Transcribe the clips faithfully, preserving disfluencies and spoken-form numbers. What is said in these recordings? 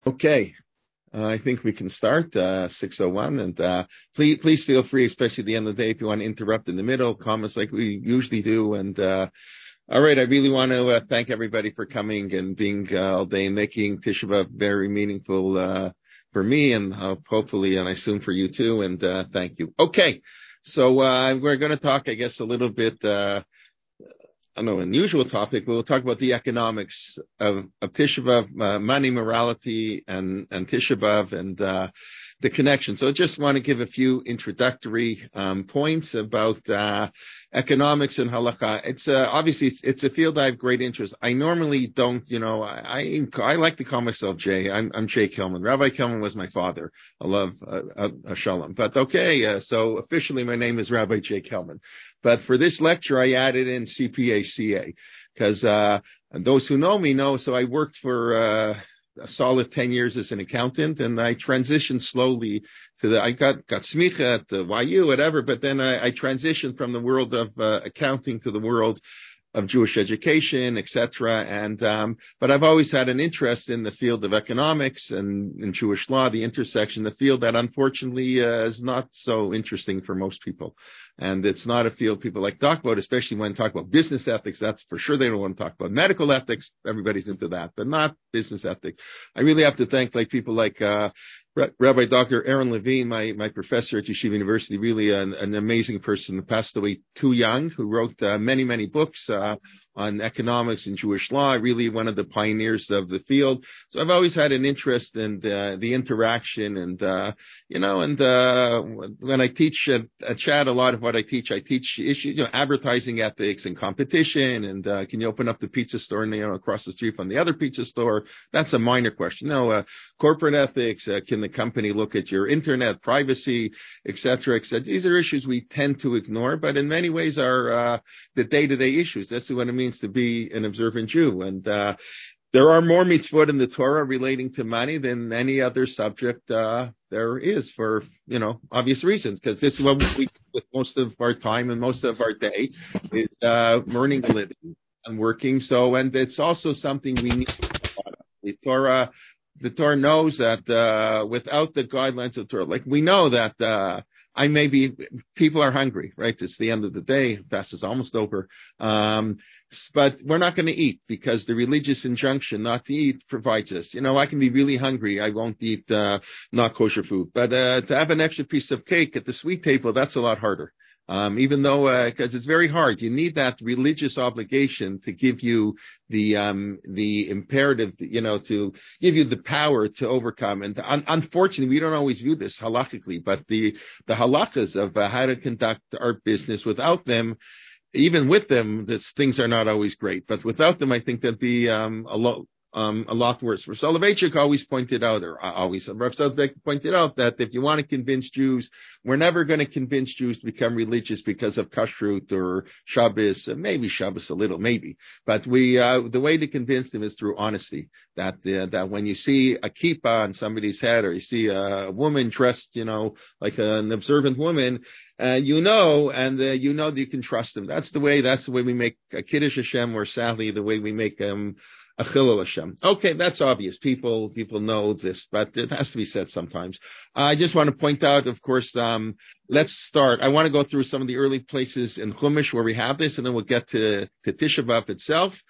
Okay, uh, I think we can start, uh, six oh one, and, uh, please, please feel free, especially at the end of the day, if you want to interrupt in the middle, comments like we usually do. And, uh, all right, I really want to, uh, thank everybody for coming and being, uh, all day and making Tisha B'Av very meaningful, uh, for me and uh, hopefully, and I assume for you too. And, uh, thank you. Okay. So, uh, we're going to talk, I guess, a little bit, uh, I don't know, unusual topic, but we'll talk about the economics of, of Tisha B'Av, uh, money, morality, and, and Tisha B'Av, and, uh, the connection. So I just want to give a few introductory, um, points about, uh, economics and halakha. It's, uh, obviously it's, it's a field I have great interest. I normally don't, you know, I, I, I like to call myself Jay. I'm, I'm Jay Kelman. Rabbi Kelman was my father. I love, uh, uh, uh Shalom. But okay, uh, so officially my name is Rabbi Jay Kelman. But for this lecture, I added in C P A C A because, uh, and those who know me know, so I worked for, uh, a solid ten years as an accountant, and I transitioned slowly to the, I got, got smicha at the Y U, whatever, but then I, I transitioned from the world of, uh, accounting to the world of Jewish education, et cetera. And, um, but I've always had an interest in the field of economics and in Jewish law, the intersection, the field that unfortunately, uh, is not so interesting for most people. And it's not a field people like to talk about, especially when talk about business ethics. That's for sure. They don't want to talk about medical ethics. Everybody's into that, but not business ethics. I really have to thank like people like, uh, Rabbi Doctor Aaron Levine, my, my professor at Yeshiva University, really an, an amazing person who passed away too young, who wrote uh, many, many books uh, on economics and Jewish law, really one of the pioneers of the field. So I've always had an interest in the, the interaction and, uh, you know, and uh, when I teach at, at Chad, a lot of what I teach, I teach issues, you know, advertising ethics and competition. And uh, can you open up the pizza store and, you know, across the street from the other pizza store? That's a minor question. No, uh, corporate ethics, uh, can the company look at your internet, privacy, et cetera, et cetera. These are issues we tend to ignore, but in many ways are uh, the day-to-day issues. That's what it means to be an observant Jew. And uh, there are more mitzvot in the Torah relating to money than any other subject uh, there is for, you know, obvious reasons, because this is what we do with most of our time and most of our day is uh, earning a living and working. So, and it's also something we need to know about. The Torah The Torah knows that uh without the guidelines of Torah, like we know that uh I may be, people are hungry, right? It's the end of the day. Fast is almost over. Um, but we're not going to eat because the religious injunction not to eat provides us. You know, I can be really hungry. I won't eat, uh, not kosher food, but, uh, to have an extra piece of cake at the sweet table, that's a lot harder. Um, even though, uh, cause it's very hard. You need that religious obligation to give you the, um, the imperative, you know, to give you the power to overcome. And un- unfortunately, we don't always view this halachically, but the, the halachas of uh, how to conduct our business without them, even with them, this, things are not always great, but without them, I think that'd be, um, a lot, um, a lot worse. Rav Soloveitchik always pointed out, or always, Rav Soloveitchik pointed out that if you want to convince Jews, we're never going to convince Jews to become religious because of kashrut or Shabbos, maybe Shabbos a little, maybe. But we, uh, the way to convince them is through honesty. That, uh, that when you see a kippah on somebody's head or you see a woman dressed, you know, like an observant woman, uh, you know, and uh, you know that you can trust them. That's the way, that's the way we make a Kiddush Hashem, or sadly, the way we make, um, a Chilul Hashem. Okay, that's obvious. People, people know this, but it has to be said sometimes. I just want to point out, of course, um, let's start. I want to go through some of the early places in Chumash where we have this, and then we'll get to, to Tisha B'Av itself.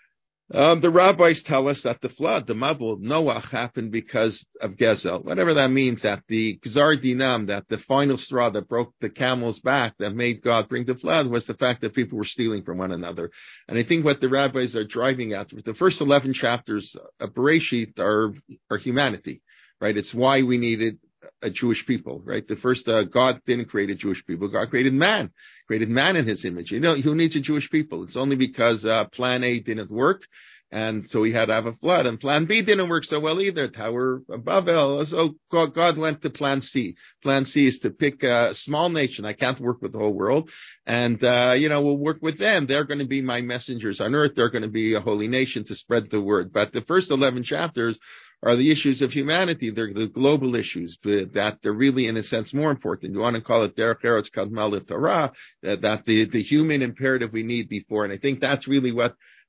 Um, the rabbis tell us that the flood, the Mabul, Noach, happened because of Gezel. Whatever that means, that the Gzar Dinam, that the final straw that broke the camel's back, that made God bring the flood, was the fact that people were stealing from one another. And I think what the rabbis are driving at, the first eleven chapters of Bereshit are, are humanity, right? It's why we needed a Jewish people, right? The first, uh, God didn't create a Jewish people. God created man, created man in his image. You know, who needs a Jewish people? It's only because, uh, plan A didn't work. And so he had to have a flood, and plan B didn't work so well either. Tower of Babel. So God, God went to plan C. Plan C is to pick a small nation. I can't work with the whole world. And, uh, you know, we'll work with them. They're going to be my messengers on earth. They're going to be a holy nation to spread the word. But the first eleven chapters are the issues of humanity. They're the global issues that they're really, in a sense, more important. You want to call it Derech Eretz Kadma LeTorah, that the, the human imperative we need before. And I think that's really what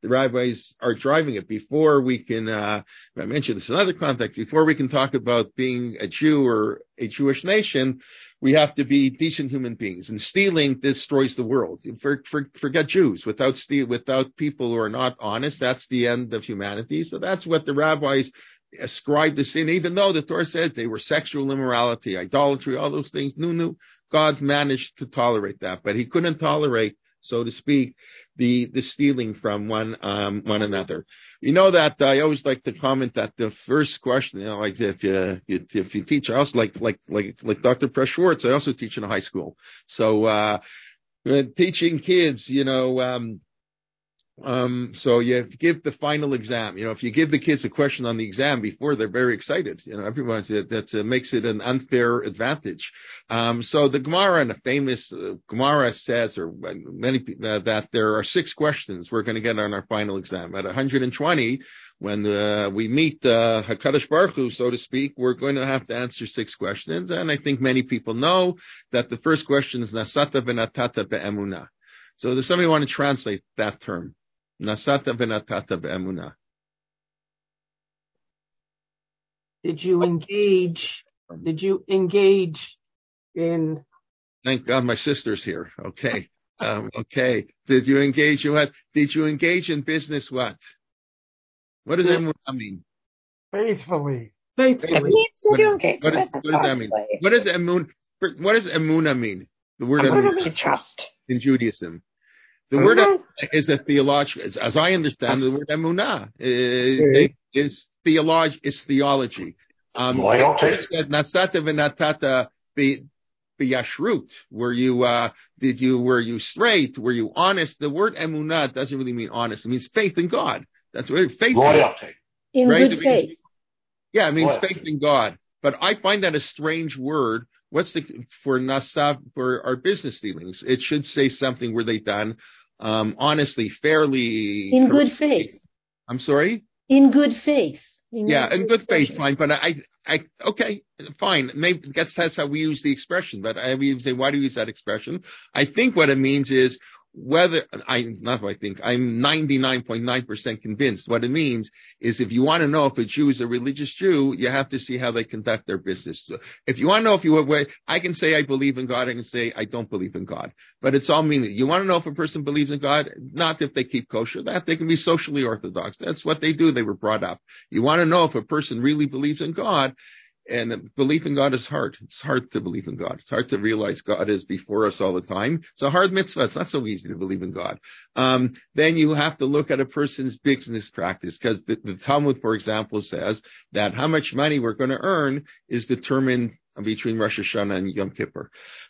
The rabbis are driving it. Before we can, uh, I mentioned this in another context, before we can talk about being a Jew or a Jewish nation, we have to be decent human beings. And stealing destroys the world. For, for, forget Jews. Without steal, without people who are not honest, that's the end of humanity. So that's what the rabbis ascribed to sin, even though the Torah says they were sexual immorality, idolatry, all those things. No, no. God managed to tolerate that, but he couldn't tolerate, so to speak, the, the stealing from one, um, one another. You know that I always like to comment that the first question, you know, like if you, if you teach, I also like, like, like, like Doctor Press Schwartz, I also teach in a high school. So, uh, teaching kids, you know, um, Um, so you give the final exam. You know, if you give the kids a question on the exam before, they're very excited. You know, everyone's that uh, makes it an unfair advantage. Um, so the Gemara, and a famous uh, Gemara says, or many uh, that there are six questions we're going to get on our final exam. At one hundred twenty, when uh, we meet uh, Hakadosh Baruch Hu, so to speak, we're going to have to answer six questions. And I think many people know that the first question is Nasata v'natata be'emunah. So does somebody want to translate that term? Nasata v'natata be'emunah. Did you engage? Did you engage in? Thank God my sister's here. Okay. Um, okay. Did you engage in what? Did you engage in business what? What does emunah mean? Faithfully. Faithfully. What, what, what, is, what does that mean? What does emun? What does emunah mean? The word emunah means trust in Judaism. The word mm-hmm. is a theological, as, as I understand the word emunah is, okay. is theology, is theology. Um, Loyalty. Said nasata v'natata b'yashrut. Were you, uh, did you, were you straight? Were you honest? The word emunah doesn't really mean honest. It means faith in God. That's what faith. Loyalty. In right? good faith. Yeah, it means Loyalty. faith in God. But I find that a strange word. What's the, for nasa, for our business dealings? It should say something were they done, um, honestly, fairly. In good faith. I'm sorry? In good faith. In yeah, in good faith, fine. But I, I, okay, fine. Maybe that's, that's how we use the expression. But I mean, say, why do you use that expression? I think what it means is, whether I, not what I think, I'm ninety-nine point nine percent convinced what it means is if you want to know if a Jew is a religious Jew, you have to see how they conduct their business. If you want to know if you, I can say I believe in God, I can say I don't believe in God, but it's all meaning. You want to know if a person believes in God, not if they keep kosher, that they can be socially orthodox. That's what they do. They were brought up. You want to know if a person really believes in God. And belief in God is hard. It's hard to believe in God. It's hard to realize God is before us all the time. It's a hard mitzvah. It's not so easy to believe in God. Um, then you have to look at a person's business practice, because the, the Talmud, for example, says that how much money we're going to earn is determined between Rosh Hashanah and Yom Kippur.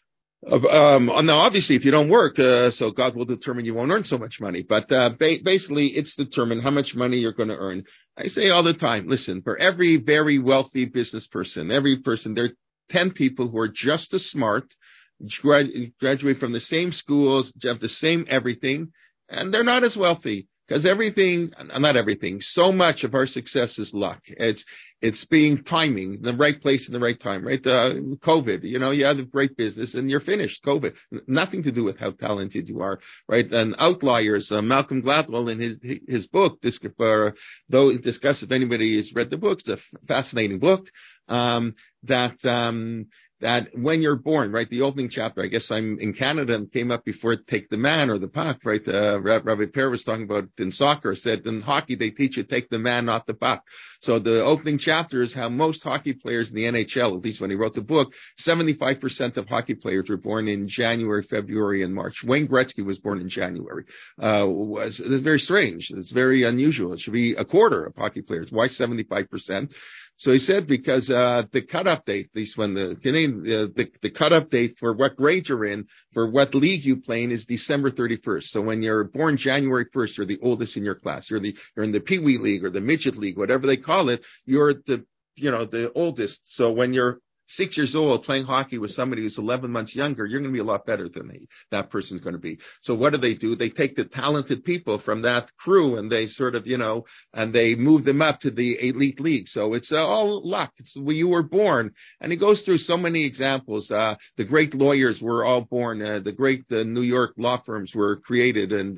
Um, now, obviously, if you don't work, uh, so God will determine you won't earn so much money. But uh, ba- basically, it's determined how much money you're going to earn. I say all the time, listen, for every very wealthy business person, every person, there are ten people who are just as smart, grad- graduate from the same schools, have the same everything, and they're not as wealthy. Because everything, not everything, so much of our success is luck. It's, it's being timing, the right place in the right time, right? Uh, COVID, you know, you have a great business and you're finished. COVID, nothing to do with how talented you are, right? And outliers, uh, Malcolm Gladwell in his, his book, this, uh, though it discusses, if anybody has read the book, it's a fascinating book, um, that, um, that when you're born, right, the opening chapter, I guess I'm in Canada and came up before Take the Man or the Puck, right? Uh, Rabbi Per was talking about in soccer, said in hockey, they teach you take the man, not the puck. So the opening chapter is how most hockey players in the N H L, at least when he wrote the book, seventy-five percent of hockey players were born in January, February, and March. Wayne Gretzky was born in January. Uh, was, it's very strange. It's very unusual. It should be a quarter of hockey players. Why seventy-five percent? So he said because uh the cut-up date, at least when the Canadian, uh, the, the cut-up date for what grade you're in, for what league you play in is December thirty-first. So when you're born January first, you're the oldest in your class. You're the, you're in the Pee Wee League or the Midget League, whatever they call it. You're the, you know, the oldest. So when you're six years old playing hockey with somebody who's eleven months younger, you're going to be a lot better than they, that person's going to be. So what do they do? They take the talented people from that crew and they sort of, you know, and they move them up to the elite league. So it's uh, all luck. It's where you were born. And he goes through so many examples. Uh, the great lawyers were all born. Uh, the great uh, New York law firms were created and uh,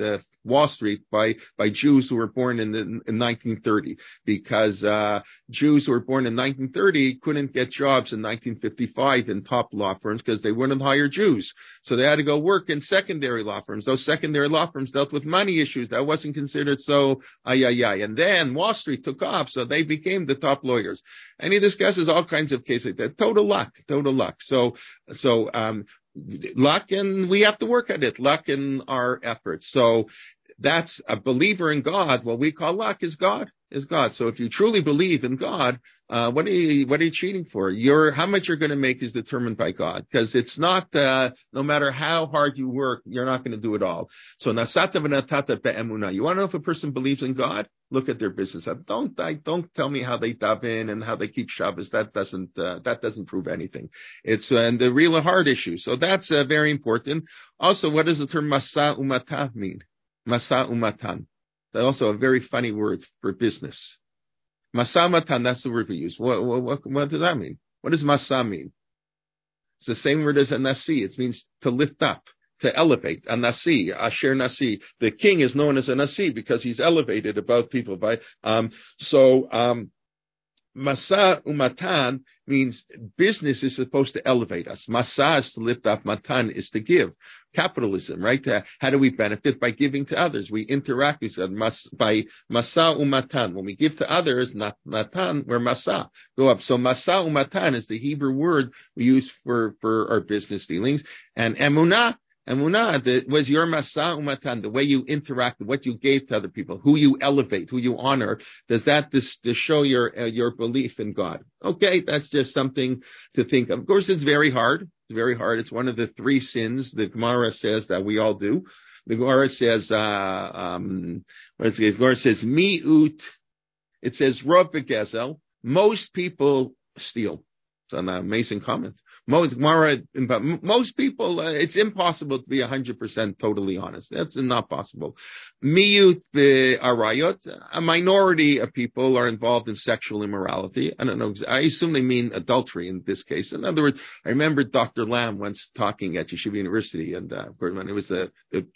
Wall Street by, by Jews who were born in, the, in nineteen thirty, because, uh, Jews who were born in nineteen thirty couldn't get jobs in nineteen fifty-five in top law firms because they wouldn't hire Jews. So they had to go work in secondary law firms. Those secondary law firms dealt with money issues. That wasn't considered so, ay, ay, ay. And then Wall Street took off, so they became the top lawyers. And he discusses all kinds of cases like that. Total luck, total luck. So, so, um, luck, and we have to work at it. Luck in our efforts. So that's a believer in God. What we call luck is God, is God. So if you truly believe in God, uh, what are you, what are you cheating for? Your, how much you're going to make is determined by God, because it's not, uh, no matter how hard you work, you're not going to do it all. So nasata v'natata be'emunah. You want to know if a person believes in God? Look at their business. Don't, I, don't tell me how they daven and how they keep Shabbos. That doesn't, uh, that doesn't prove anything. It's, uh, and the real hard issue. So that's, uh, very important. Also, what does the term masa umata mean? Masa umatan. That's also a very funny word for business. Masa umatan, that's the word we use. What, what, what does that mean? What does masa mean? It's the same word as a nasi. It means to lift up, to elevate. A nasi, asher nasi. The king is known as a nasi because he's elevated above people by, um, so, um, Masa umatan means business is supposed to elevate us. Masa is to lift up. Matan is to give. Capitalism, right? Uh, how do we benefit? By giving to others. We interact with them mas, by masa umatan. When we give to others, not matan, we're masa. Go up. So masa umatan is the Hebrew word we use for, for our business dealings. And emunah, Emunah the, was your masa umatan, the way you interact, what you gave to other people, who you elevate, who you honor. Does that this, to show your uh, your belief in God? Okay, that's just something to think of. Of course, it's very hard. It's very hard. It's one of the three sins the Gemara says that we all do. The Gemara says, uh, um, what is it? The Gemara says mi'ut. It says rob begezel. Most people steal. It's an amazing comment. Most, most people, uh, it's impossible to be one hundred percent totally honest. That's not possible. Miyut arayot, a minority of people are involved in sexual immorality. I don't know. I assume they mean adultery in this case. In other words, I remember Doctor Lamb once talking at Yeshiva University, and uh, of course, when it was the, the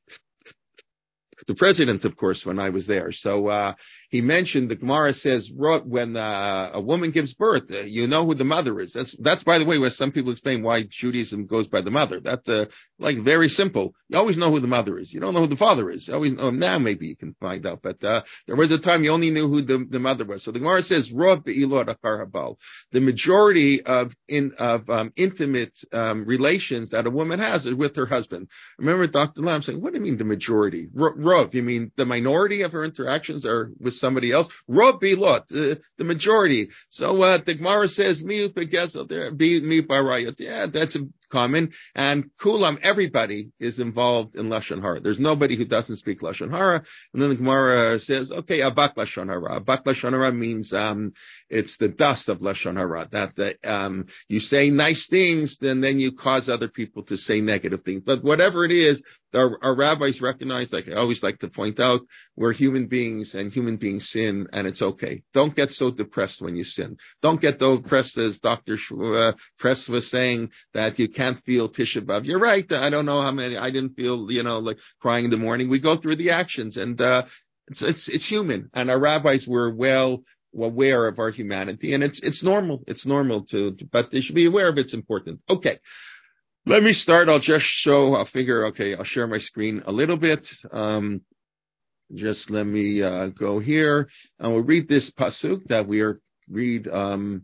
the president, of course, when I was there. So, uh, he mentioned the Gemara says when, uh, a woman gives birth, uh, you know who the mother is. That's, that's by the way, where some people explain why Judaism goes by the mother. That's, uh, like very simple. You always know who the mother is. You don't know who the father is. You always know. Now maybe you can find out, but, uh, there was a time you only knew who the, the mother was. So the Gemara says, Rov be'ilot achar habal. The majority of, in, of, um, intimate, um, relations that a woman has is with her husband. Remember Doctor Lamb saying, what do you mean the majority? Rov, you mean the minority of her interactions are with somebody else? Rov bilot, uh, the majority. So, uh, the Gemara says, miut begezel, there, be, mi barayot. Yeah, that's a common. And kulam, everybody is involved in Lashon Hara. There's nobody who doesn't speak Lashon Hara. And then the Gemara says, okay, abak Lashon Hara. Abak Lashon Hara means, um, it's the dust of Lashon Hara. That, the, um, you say nice things, then, then you cause other people to say negative things. But whatever it is, Our, our rabbis recognize, like I always like to point out, we're human beings and human beings sin, and it's okay. Don't get so depressed when you sin. Don't get so depressed as Doctor Uh, Press was saying that you can't feel Tisha B'Av. You're right. I don't know how many, I didn't feel, you know, like crying in the morning. We go through the actions, and uh it's, it's, it's human. And our rabbis were well aware of our humanity, and it's, it's normal. It's normal to, but they should be aware of it's important. Okay. Let me start. I'll just show, I'll figure, okay, I'll share my screen a little bit. Um, just let me, uh, go here. And we'll read this pasuk that we are, read, um,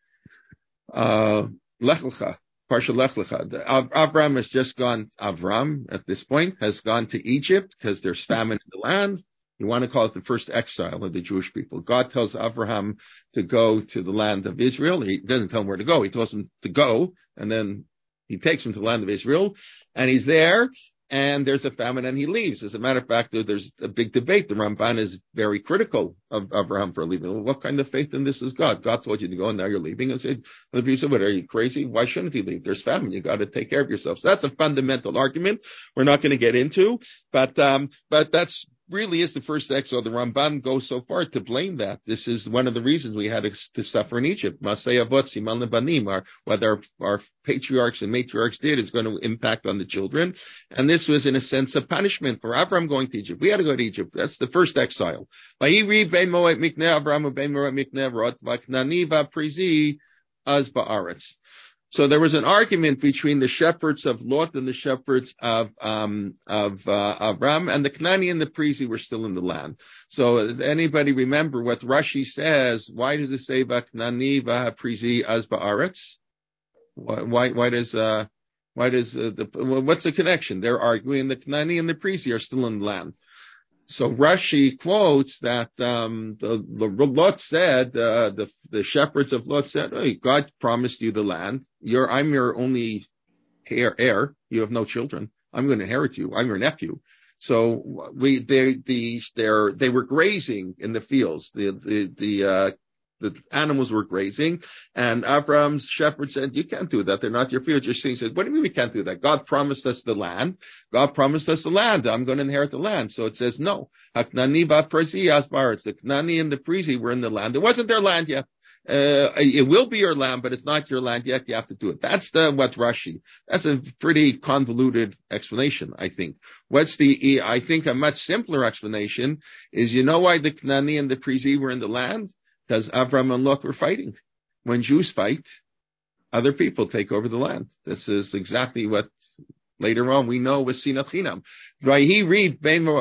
uh, Lech Lecha, Parsha Lech Lecha. Avram has just gone, Avram at this point has gone to Egypt because there's famine in the land. You want to call it the first exile of the Jewish people. God tells Abraham to go to the land of Israel. He doesn't tell him where to go. He tells him to go, and then he takes him to the land of Israel, and he's there, and there's a famine, and he leaves. As a matter of fact, there's a big debate. The Ramban is very critical of Abraham for leaving. Well, what kind of faith in this is God? God told you to go, and now you're leaving. And said, well, you said, what, are you crazy? Why shouldn't he leave? There's famine. You got to take care of yourself. So that's a fundamental argument we're not going to get into, but um, but that's really is the first exile. The Ramban goes so far to blame that. This is one of the reasons we had to, to suffer in Egypt. Masei avot siman lebanim, our, what our, our patriarchs and matriarchs did is going to impact on the children. And this was, in a sense, a punishment for Abraham going to Egypt. We had to go to Egypt. That's the first exile. Vayiri bein Moed mikneh Abraham bein Moed mikneh rot vaknani vaprizi az ba'aretz. So there was an argument between the shepherds of Lot and the shepherds of um, of uh, Avram, and the Knani and the Prizi were still in the land. So does anybody remember what Rashi says? Why does it say Vaknani v'Prizi az ba'aretz? Why, why why does uh why does uh, the what's the connection? They're arguing the Knani and the Prizi are still in the land. So Rashi quotes that um, the, the Lot said, uh, the the shepherds of Lot said, "Hey, God promised you the land. You're I'm your only heir. heir. You have no children. I'm going to inherit you. I'm your nephew." So we they the they they were grazing in the fields. The the the uh, the animals were grazing, and Abraham's shepherd said, "You can't do that. They're not your fields." Your He said, "What do you mean we can't do that? God promised us the land. God promised us the land. I'm going to inherit the land." So it says, "No. Haknani v'Prizi asbaretz." The Knani and the Prizi were in the land. It wasn't their land yet. Uh, it will be your land, but it's not your land yet. You have to do it. That's the what Rashi. That's a pretty convoluted explanation, I think. What's the? I think a much simpler explanation is, you know why the Knani and the Prizi were in the land? Because Avram and Lot were fighting. When Jews fight, other people take over the land. This is exactly what later on we know was Sinat Chinam. He read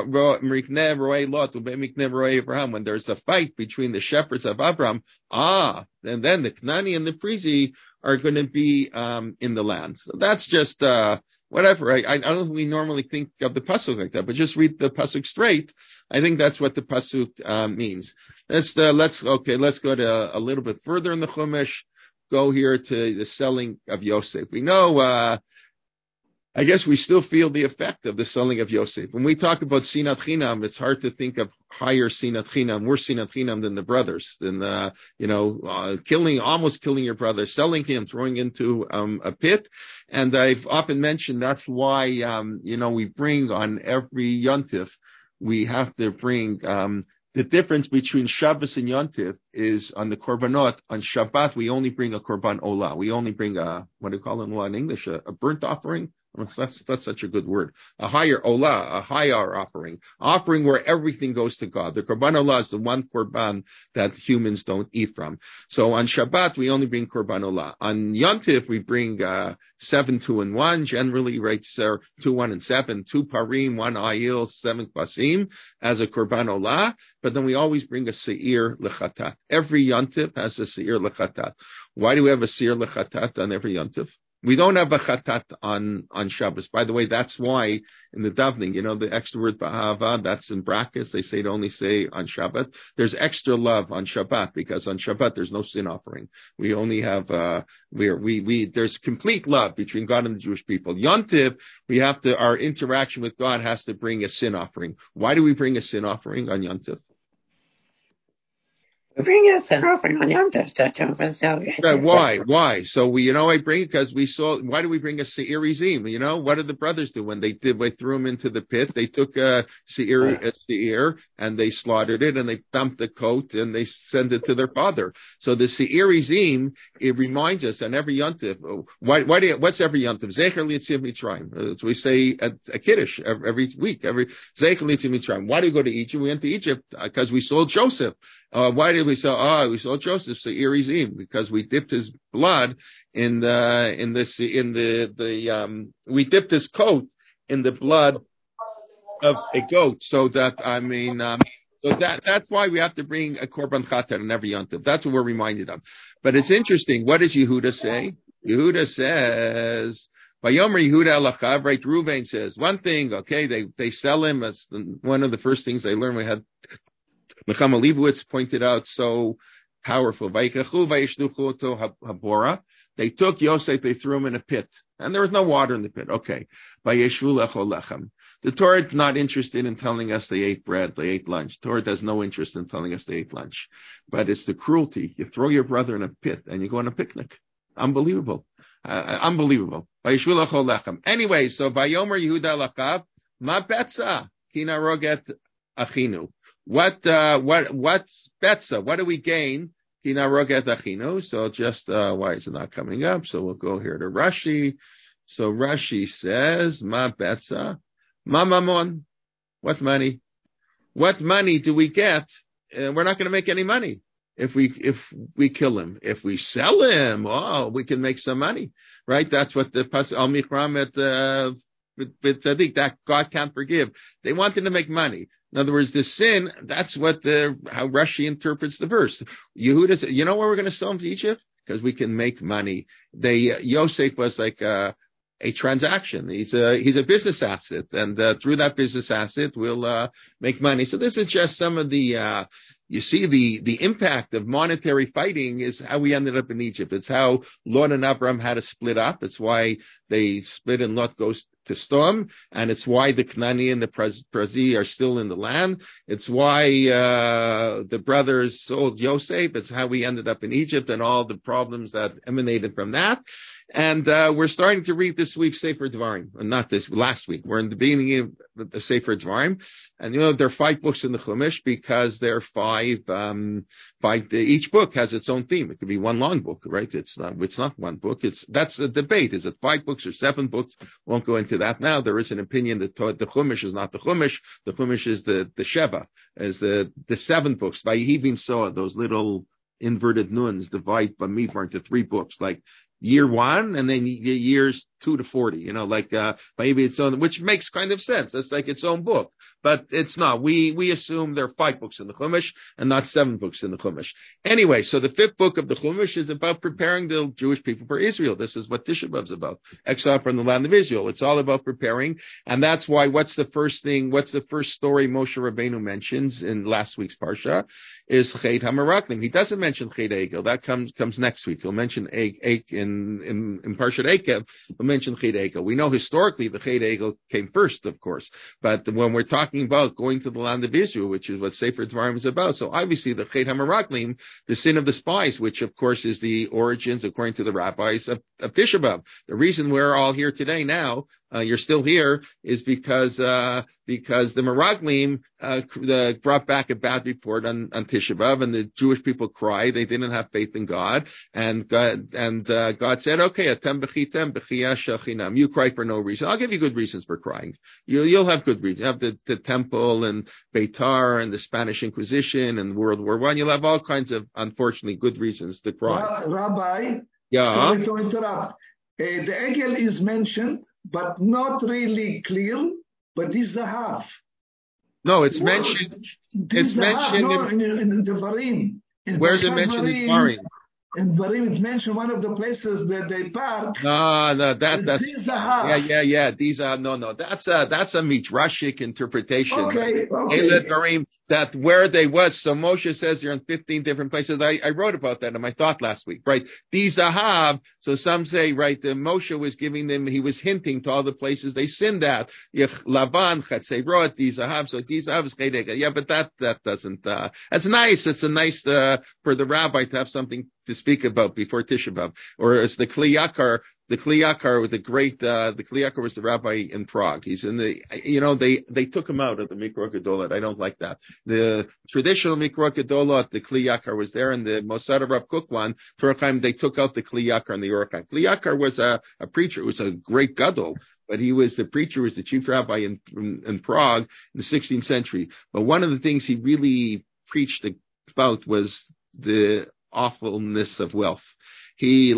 Abraham when there's a fight between the shepherds of Abraham. Ah, and then the Knani and the Prizi are going to be um, in the land. So that's just uh, whatever. I, I don't think we normally think of the pasuk like that, but just read the pasuk straight. I think that's what the pasuk uh, means. Let's uh, let's okay. Let's go to a little bit further in the Chumash. Go here to the selling of Yosef. We know. Uh, I guess we still feel the effect of the selling of Yosef. When we talk about Sinat Chinam, it's hard to think of higher Sinat Chinam, worse Sinat Chinam than the brothers, than, uh, you know, uh, killing, almost killing your brother, selling him, throwing into, um, a pit. And I've often mentioned that's why, um, you know, we bring on every Yontif, we have to bring, um, the difference between Shabbos and Yontif is on the Korbanot. On Shabbat, we only bring a Korban Olah. We only bring a, what do you call it in English? A, a burnt offering. That's, that's such a good word. A higher olah, a higher offering. Offering where everything goes to God. The korban olah is the one korban that humans don't eat from. So on Shabbat, we only bring korban olah. On Yontif, we bring, uh, seven, two, and one, generally, right, sir, two, one, and seven, two parim, one ayil, seven kvasim, as a korban olah. But then we always bring a seir lechatat. Every Yontif has a seir lechatat. Why do we have a seir lechatat on every Yontif? We don't have a chatat on, on Shabbos. By the way, that's why in the davening, you know, the extra word ba'ava, that's in brackets. They say to only say on Shabbat. There's extra love on Shabbat because on Shabbat there's no sin offering. We only have, uh, we we, we, there's complete love between God and the Jewish people. Yontiv, we have to, our interaction with God has to bring a sin offering. Why do we bring a sin offering on Yontiv? We bring us an offering on Yom Tov to atone for the Right, why? Why? So we, you know, I bring it because we saw. Why do we bring a seir zim? You know, what did the brothers do when they did? They threw him into the pit. They took a seir, a seir, and they slaughtered it, and they dumped the coat, and they sent it to their father. So the seir zim, it reminds us on every yontif. Why? Why do? You, what's every yontif? Zecher litzim mitzrayim. So we say at a kiddush every, every week. Every zecher litzim mitzrayim. Why do we go to Egypt? We went to Egypt because we sold Joseph. Uh, why did we say, oh, we saw Joseph, so Irizim, because we dipped his blood in the, in this, in the, the, um, we dipped his coat in the blood of a goat. So that, I mean, um, so that, that's why we have to bring a korban chatat on every yontif. That's what we're reminded of. But it's interesting. What does Yehuda say? Yehuda says, Vayomer Yehuda alachav, right? Reuven says one thing, okay, they, they sell him. That's the, one of the first things they learned. We had Nechama Leibowitz pointed out so powerful. They took Yosef, they threw him in a pit, and there was no water in the pit. Okay. The Torah is not interested in telling us they ate bread, they ate lunch. The Torah has no interest in telling us they ate lunch. But it's the cruelty. You throw your brother in a pit and you go on a picnic. Unbelievable. Uh, unbelievable. Anyway, so Vayomer Yehuda Lachav, Ma Betza, Kina Roget achinu. What, uh, what, what's betza? What do we gain? Hina roget achinu. So just, uh, why is it not coming up? So we'll go here to Rashi. So Rashi says, ma betza, ma mamon. What money? What money do we get? Uh, we're not going to make any money if we, if we kill him. If we sell him, oh, we can make some money, right? That's what the Al Mikram at, uh, with Tzaddik, that God can't forgive. They wanted to make money. In other words, the sin, that's what the, how Rashi interprets the verse. Yehuda said, you know where we're going to sell him to Egypt? Because we can make money. They, uh, Yosef was like, uh, a transaction. He's a, he's a business asset. And, uh, through that business asset, we'll, uh, make money. So this is just some of the, uh, you see the, the impact of monetary fighting is how we ended up in Egypt. It's how Lot and Abraham had to split up. It's why they split and Lot goes to storm. And it's why the Knani and the Prazi are still in the land. It's why, uh, the brothers sold Yosef. It's how we ended up in Egypt and all the problems that emanated from that. And, uh, we're starting to read this week's Sefer Dvarim, not this, last week. We're in the beginning of the Sefer Dvarim. And, you know, there are five books in the Chumash because there are five, um, five, each book has its own theme. It could be one long book, right? It's not, it's not one book. It's, that's a debate. Is it five books or seven books? Won't go into that now. There is an opinion that the Chumash is not the Chumash. The Chumash is the, the Sheva, is the, the seven books. By even saw those little inverted nuns divide Bamidbar into three books, like year one and then years two to forty, you know, like, uh, maybe its own, which makes kind of sense. It's like its own book, but it's not. We, we assume there are five books in the Chumash and not seven books in the Chumash. Anyway, so the fifth book of the Chumash is about preparing the Jewish people for Israel. This is what Tisha B'Av is about. Exile from the land of Israel. It's all about preparing. And that's why what's the first thing, what's the first story Moshe Rabbeinu mentions in last week's Parsha is Chet HaMeraklim. He doesn't mention Chet Egel. That comes, comes next week. He'll mention Egel in, in, in Parshat Eikev. He'll mention Chet Egel. We know historically the Chet Egel came first, of course. But when we're talking about going to the land of Israel, which is what Sefer Dvarim is about, so obviously the Chet HaMeraklim, the sin of the spies, which of course is the origins, according to the rabbis, of, of Tisha B'Av. The reason we're all here today now, uh, you're still here, is because, uh, because the Meraglim, uh, the, brought back a bad report on, on Tisha B'Av, and the Jewish people cried. They didn't have faith in God. And God, and, uh, God said, okay, atem bechitem bechiyah shachinam. You cry for no reason. I'll give you good reasons for crying. You, you'll have good reasons. You have the, the temple and Beitar and the Spanish Inquisition and World War One. You'll have all kinds of, unfortunately, good reasons to cry. Rabbi, yeah. sorry to interrupt. Uh, the Egel is mentioned, but not really clear, but this Zahav. No, it's well, mentioned. It's mentioned no, in, in, in the Varim. Where's it mentioned in Varim? In Varim, it mentioned one of the places that they park. No, no, that, that's, yeah, yeah, yeah. These are, no, no, that's a, that's a midrashic interpretation. Okay, okay. Varim, that where they was. So Moshe says they're in fifteen different places. I, I wrote about that in my thought last week, right? These Zahav. So some say, right, the Moshe was giving them, he was hinting to all the places they sinned at. Lavan, Chetzeirot, these Zahav. So these Zahav is Chedega. Yeah, but that, that doesn't, uh, that's nice. It's a nice, uh, for the rabbi to have something to speak about before Tisha B'Av. Or as the Kli Yakar, the Kli Yakar with the great, uh, the Kli Yakar was the rabbi in Prague. He's in the, you know, they, they took him out of the Mikra Gedolat. I don't like that. The traditional Mikra Gedolat, the Kli Yakar was there, and the Mossad Rav Kook one, Torah they took out the Kli Yakar and the Yorkheim. Kli Yakar was a, a preacher, was a great gadol, but he was the preacher, was the chief rabbi in, in, in Prague in the sixteenth century. But one of the things he really preached about was the awfulness of wealth. He,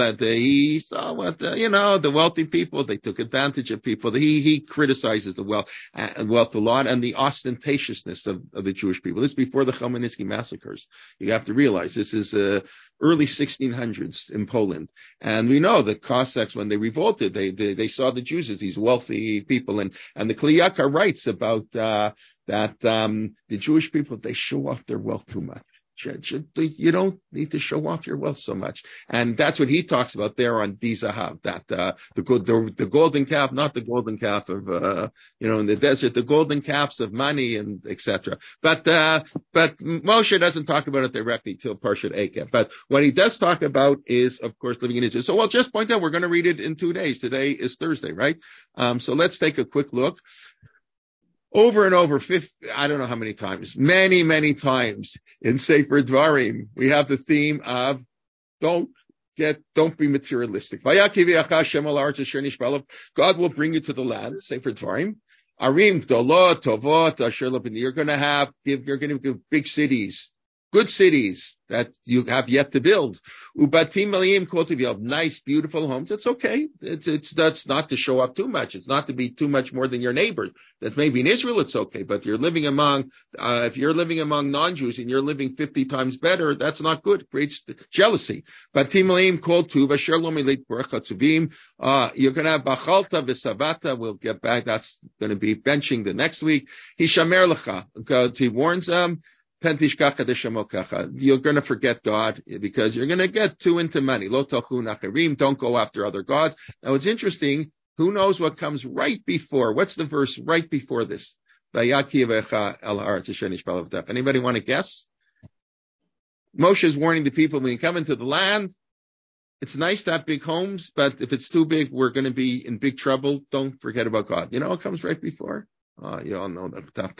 he saw what, uh, you know, the wealthy people, they took advantage of people. He, he criticizes the wealth, uh, wealth a lot, and the ostentatiousness of, of the Jewish people. This is before the Chmielnicki massacres. You have to realize this is, uh, early sixteen hundreds in Poland. And we know the Cossacks, when they revolted, they, they, they saw the Jews as these wealthy people. And, and the Kli Yakar writes about, uh, that, um, the Jewish people, they show off their wealth too much. You don't need to show off your wealth so much. And that's what he talks about there on Di Zahav, that, uh, the, the, the golden calf, not the golden calf of, uh, you know, in the desert, the golden calves of money and et cetera. But, uh, but Moshe doesn't talk about it directly till Parshat Eikev. But what he does talk about is, of course, living in Israel. So I'll just point out, we're going to read it in two days. Today is Thursday, right? Um, so let's take a quick look. Over and over, fifty, I don't know how many times, many, many times in Sefer Dvarim, we have the theme of don't get, don't be materialistic. God will bring you to the land, Sefer Dvarim. Arim, Gdolot, Tovot, Asher Labin. You're going to have, give, you're going to give big cities, good cities that you have yet to build. Ubatim Maliyim Kotiv, you have nice, beautiful homes. It's okay. It's, it's, that's not to show up too much. It's not to be too much more than your neighbors. That maybe in Israel it's okay, but you're living among, uh, if you're living among non-Jews and you're living fifty times better, that's not good. It creates jealousy. Batim Maliyim Kotiv, Asher Lomilit Baruch uh, you're going to have Bachalta V'Savata. We'll get back. That's going to be benching the next week. Hishamer Lecha. He warns them. You're going to forget God because you're going to get too into money. Don't go after other gods. Now it's interesting. Who knows what comes right before? What's the verse right before this? Anybody want to guess? Moshe is warning the people when you come into the land, it's nice to have big homes, but if it's too big, we're going to be in big trouble. Don't forget about God. You know what comes right before? Oh, you all know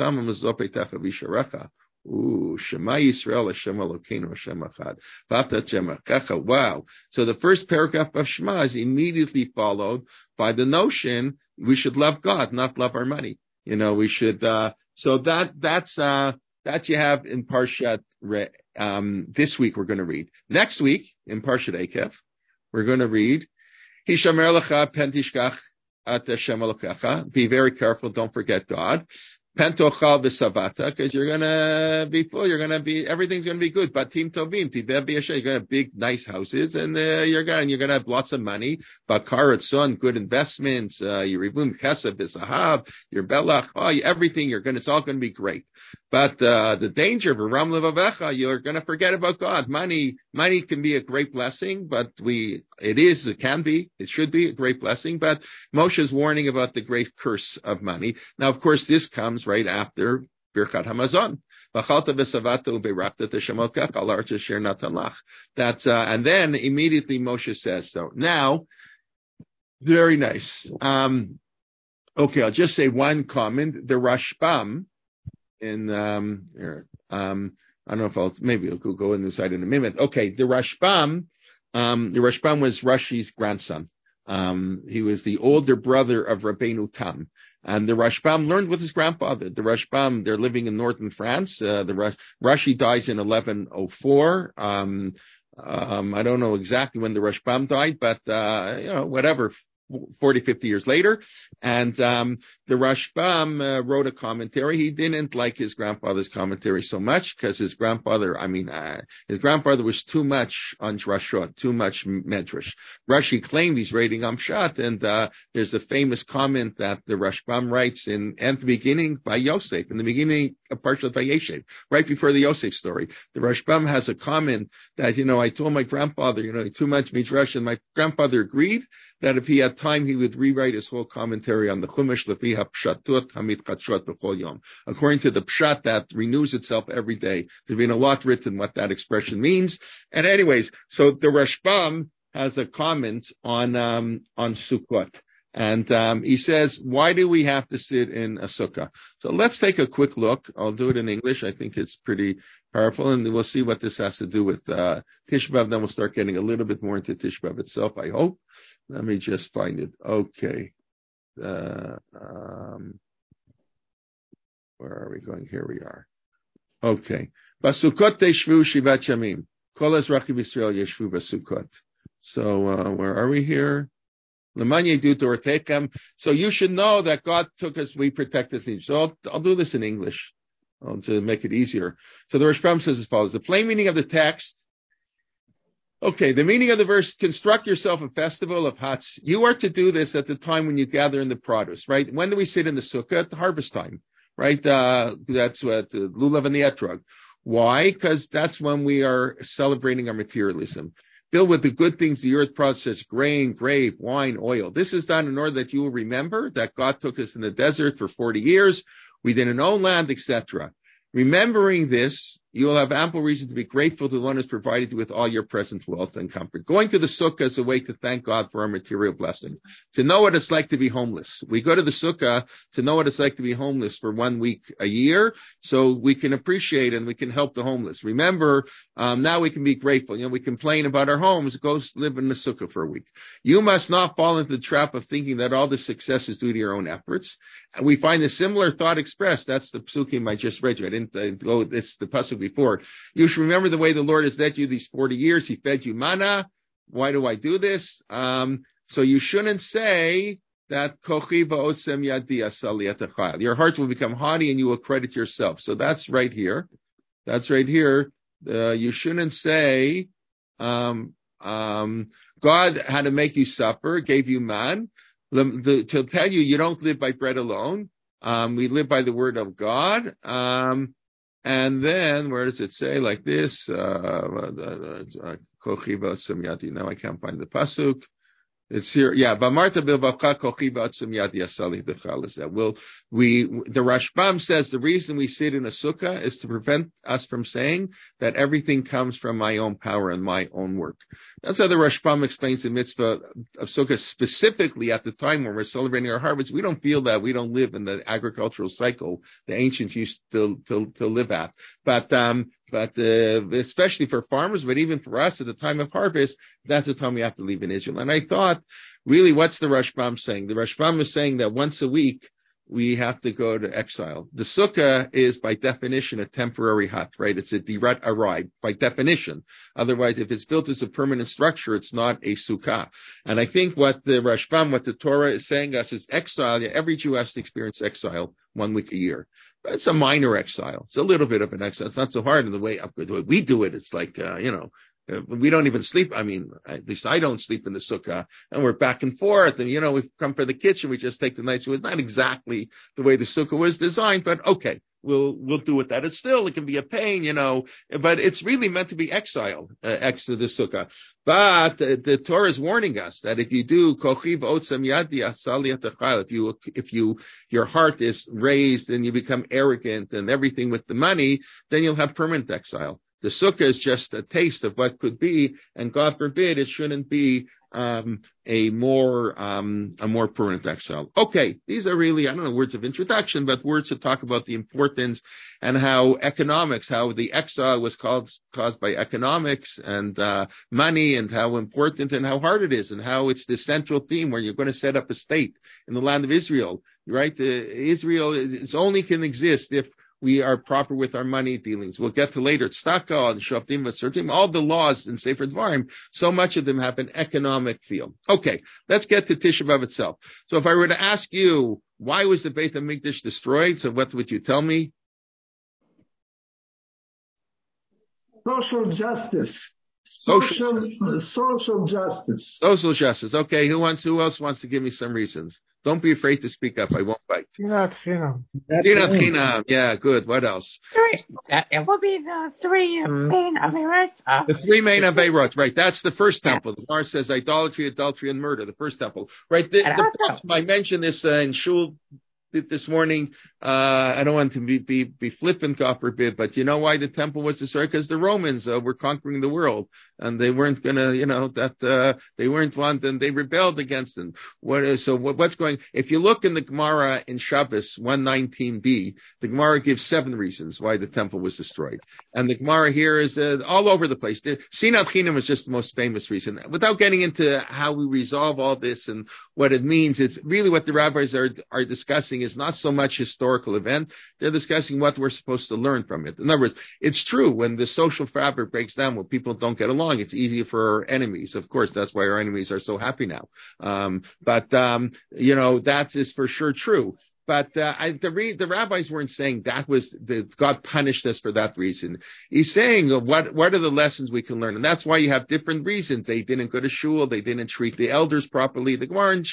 that. Ooh, Shema Yisrael, Hashem Elokeinu, Hashem Echad. V'aftat Shem Elokecha. Wow. So the first paragraph of Shema is immediately followed by the notion we should love God, not love our money. You know, we should, uh, so that, that's, uh, that you have in Parshat, um, this week we're going to read. Next week, in Parshat Eikev, we're going to read, Hishamer Lecha Pen Tishkach at Hashem Elokecha. Be very careful, don't forget God. Pentochal v'savata, because you're gonna be full, you're gonna be, everything's gonna be good. Batim tovim, tiveh b'yashem, you're gonna have big, nice houses, and uh, you're gonna, you're gonna have lots of money. Bakar son, good investments, uh, your ribum chesed v'sahav, your belach, oh, everything, you're gonna, it's all gonna be great. But, uh, the danger of Aram Levavecha, you're gonna forget about God. Money, money can be a great blessing, but we, it is, it can be, it should be a great blessing, but Moshe is warning about the great curse of money. Now, of course, this comes right after Birchat Hamazon. That's, uh, and then immediately Moshe says so. Now, very nice. Um, okay, I'll just say one comment. The Rashbam, in, um, here, um, I don't know if I'll, maybe I'll go in the side in a minute. Okay, the Rashbam, um, the Rashbam was Rashi's grandson. Um, he was the older brother of Rabbeinu Tam. And the Rashbam learned with his grandfather. The Rashbam, they're living in northern France. Uh, the Rash, Rashi dies in eleven oh four. Um, um, I don't know exactly when the Rashbam died, but, uh, you know, whatever, forty, fifty years later. And, um, the Rashbam, uh, wrote a commentary. He didn't like his grandfather's commentary so much because his grandfather, I mean, uh, his grandfather was too much on Drashot, too much Medrash. Rashi claimed he's rating on Pshat, and, uh, there's a famous comment that the Rashbam writes in, at the beginning by Yosef, in the beginning of Parshat Vayeshev, right before the Yosef story. The Rashbam has a comment that, you know, I told my grandfather, you know, too much Midrash, and my grandfather agreed that if he had time, he would rewrite his whole commentary on the Chumash, Lefiha Pshatut Hamid Kachot B'chol Yom. According to the Pshat that renews itself every day. There's been a lot written what that expression means. And anyways, so the Rashbam has a comment on, um, on Sukkot. And, um, he says, why do we have to sit in a sukkah? So let's take a quick look. I'll do it in English. I think it's pretty powerful, and we'll see what this has to do with, uh, Tisha B'Av. Then we'll start getting a little bit more into Tisha B'Av itself, I hope. Let me just find it. Okay. Uh, um, where are we going? Here we are. Okay. Basukot teshvu shivat yamim. Kol ezrachi Yisrael yeshvu basukot. So, uh, where are we here? So you should know that God took us, we protect us. So I'll, I'll do this in English um, to make it easier. So the Rashbam says as follows. The plain meaning of the text. Okay, the meaning of the verse, construct yourself a festival of huts. You are to do this at the time when you gather in the produce, right? When do we sit in the sukkah? At the harvest time, right? Uh, that's what, uh, Lulav and the Etrog. Why? Because that's when we are celebrating our materialism. Filled with the good things the earth produces, such as grain, grape, wine, oil. This is done in order that you will remember that God took us in the desert for forty years. We didn't own land, et cetera. Remembering this, you will have ample reason to be grateful to the one who has provided you with all your present wealth and comfort. Going to the sukkah is a way to thank God for our material blessing, to know what it's like to be homeless. We go to the sukkah to know what it's like to be homeless for one week a year, so we can appreciate and we can help the homeless. Remember, um, now we can be grateful. You know, we complain about our homes. Go live in the sukkah for a week. You must not fall into the trap of thinking that all the success is due to your own efforts. And we find a similar thought expressed. That's the psukim I just read you. I didn't uh, go, it's the pasuk before. You should remember the way the Lord has led you these forty years. He fed you manna. Why do I do this? Um, so you shouldn't say that kochi va'otzem yadi asali atachayil. Your heart will become haughty and you will credit yourself. So that's right here. That's right here. Uh, you shouldn't say, um, um, God had to make you suffer, gave you man, the, the, to tell you you don't live by bread alone. Um, we live by the word of God. Um, And then, where does it say like this? Uh, now I can't find the pasuk. It's here. Yeah. Bamarta bilvacha kochi ba'atzum yad yasali b'chal. Well, we, the Rashbam says the reason we sit in a sukkah is to prevent us from saying that everything comes from my own power and my own work. That's how the Rashbam explains the mitzvah of sukkah specifically at the time when we're celebrating our harvest. We don't feel that. We don't live in the agricultural cycle the ancients used to, to, to live at. But, um, But uh, especially for farmers, but even for us at the time of harvest, that's the time we have to leave in Israel. And I thought, really, what's the Rashbam saying? The Rashbam is saying that once a week, we have to go to exile. The sukkah is, by definition, a temporary hut, right? It's a dirat arai, by definition. Otherwise, if it's built as a permanent structure, it's not a sukkah. And I think what the Rashbam, what the Torah is saying us is exile. Every Jew has to experience exile one week a year. But it's a minor exile. It's a little bit of an exile. It's not so hard in the way, the way we do it. It's like, uh, you know, uh, we don't even sleep. I mean, at least I don't sleep in the sukkah, and we're back and forth. And, you know, we've come for the kitchen. We just take the night. So it's not exactly the way the sukkah was designed, but okay. We'll, we'll do with that. It's still, it can be a pain, you know, but it's really meant to be exile, uh, ex to the sukkah. But uh, the Torah is warning us that if you do, kochiv otzem yadi asali atachayil, if you, if you, your heart is raised and you become arrogant and everything with the money, then you'll have permanent exile. The sukkah is just a taste of what could be, and God forbid it shouldn't be um a more um a more permanent exile. Okay, these are really, I don't know, words of introduction, but words to talk about the importance and how economics, how the exile was caused caused by economics and uh money, and how important and how hard it is, and how it's the central theme where you're going to set up a state in the land of Israel, right? Uh, Israel is only can exist if we are proper with our money dealings. We'll get to later. Tzedakah and Shoftim v'Sertim, all the laws in Sefer Dvarim, so much of them have an economic feel. Okay, let's get to Tisha B'Av itself. So if I were to ask you, why was the Beit HaMikdash destroyed? So what would you tell me? Social justice. Social, social, social justice. Social justice. Okay, who wants? Who else wants to give me some reasons? Don't be afraid to speak up. I won't bite. Sinat Chinam. Sinat Chinam. Yeah, good. What else? Three, uh, it will be the three main Aveirot. Uh, the three main Aveirot, right? That's the first temple. The Gemara says idolatry, adultery, and murder. The first temple, right? The, the problem, I mentioned this uh, in Shul this morning. Uh, I don't want to be, be, be flippant, God forbid, but you know why the temple was destroyed? Because the Romans uh, were conquering the world, and they weren't gonna, you know, that, uh, they weren't one, and they rebelled against them. What is, so what, what's going, if you look in the Gemara in Shabbos one nineteen b, the Gemara gives seven reasons why the temple was destroyed. And the Gemara here is, uh, all over the place. The Sinat Chinam is just the most famous reason. Without getting into how we resolve all this and what it means, it's really what the rabbis are, are discussing is not so much historical event. They're discussing what we're supposed to learn from it. In other words, it's true when the social fabric breaks down, when people don't get along, it's easier for our enemies. Of course, that's why our enemies are so happy now. Um, but, um, you know, that is for sure true. But uh, I, the, re, the rabbis weren't saying that was the, God punished us for that reason. He's saying uh, what what are the lessons we can learn, and that's why you have different reasons. They didn't go to shul, they didn't treat the elders properly. The Gemara in,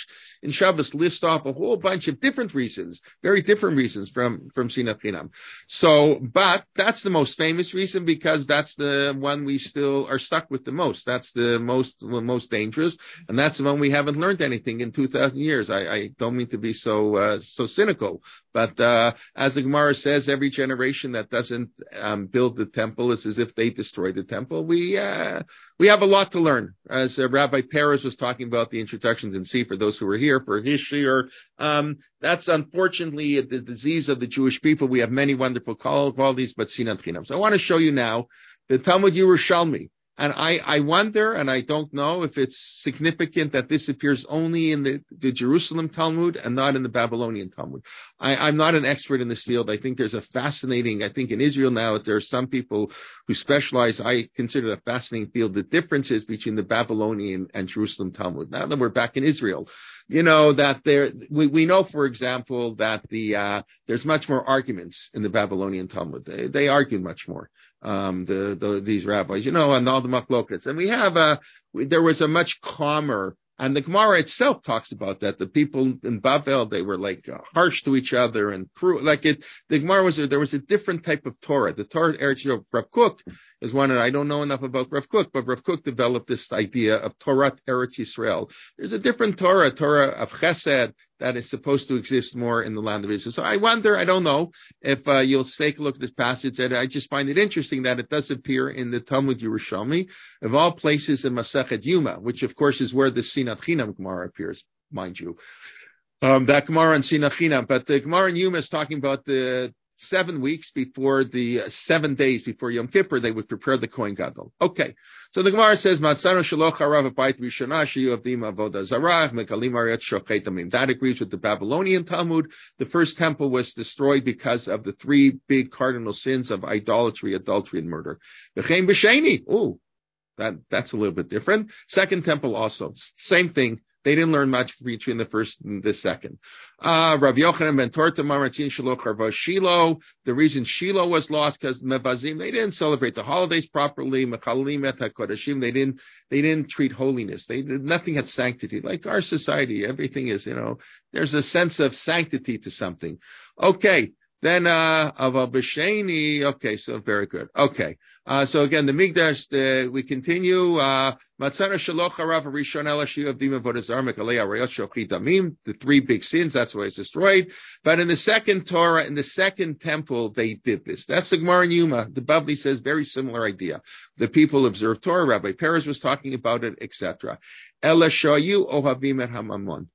in Shabbos list off a whole bunch of different reasons, very different reasons from, from Sinat Chinam. So, but that's the most famous reason because that's the one we still are stuck with the most. That's the most, the most dangerous. And that's the one we haven't learned anything in two thousand years. I, I don't mean to be so, uh, so cynical, but, uh, as the Gemara says, every generation that doesn't, um, build the temple is as if they destroyed the temple. We, uh, we have a lot to learn. As uh, Rabbi Peres was talking about the introductions in C for those who were here for his shiur, um, that's unfortunately the disease of the Jewish people. We have many wonderful qualities, but sinat chinam. So I want to show you now the Talmud Yerushalmi. And I, I wonder, and I don't know if it's significant that this appears only in the, the Jerusalem Talmud and not in the Babylonian Talmud. I, I'm not an expert in this field. I think there's a fascinating, I think in Israel now, there are some people who specialize, I consider a fascinating field, the differences between the Babylonian and Jerusalem Talmud. Now that we're back in Israel, you know, that there, we, we know, for example, that the, uh, there's much more arguments in the Babylonian Talmud. They, they argue much more. Um, the, the, these rabbis, you know, and all the machlokas. And we have a, there was a much calmer, and the Gemara itself talks about that. The people in Babel, they were like uh, harsh to each other and cruel. Like it, the Gemara was, there was a different type of Torah. The Torah Eretz of Rav Kook is one, and I don't know enough about Rav Kook, but Rav Kook developed this idea of Torah Eretz Yisrael. There's a different Torah, Torah of Chesed, that is supposed to exist more in the land of Israel. So I wonder, I don't know if uh, you'll take a look at this passage, and I just find it interesting that it does appear in the Talmud Yerushalmi, of all places in Masechet Yuma, which of course is where the Sinat Chinam Gemara appears, mind you. Um, that Gemara and Sinat Chinam, but the Gemara in Yuma is talking about the seven weeks before the uh, seven days before Yom Kippur, they would prepare the Kohen Gadol. Okay. So the Gemara says, Matzano shaloch harav abayit rishona sheyu avdim avodah zarah mekalim aretz shochet damim. That agrees with the Babylonian Talmud. The first temple was destroyed because of the three big cardinal sins of idolatry, adultery, and murder. V'chein b'sheni. Oh, that, that's a little bit different. Second temple also. Same thing. They didn't learn much between the first and the second. Uh, Rav Yochanan ben Torta Maratin Shiloh Charva Shiloh. The reason Shiloh was lost because Mevazim, they didn't celebrate the holidays properly. Mechalim et HaKodashim, they didn't, they didn't treat holiness. They did, nothing had sanctity. Like our society, everything is, you know, there's a sense of sanctity to something. Okay. Then, uh, Aval B'Sheni, okay, so very good. Okay. Uh, so again, the Migdash, the, we continue, uh, Matzana Shaloch Harav Rishon El Shiu of Dima Vodazar Mekalei Arayot Shochi Damim, the three big sins, that's why it's destroyed. But in the second Torah, in the second temple, they did this. That's the Gemara in Yuma. The Bavli says very similar idea. The people observed Torah, Rabbi Peres was talking about it, et cetera. Ela Shayu Ohavim et Hamamon.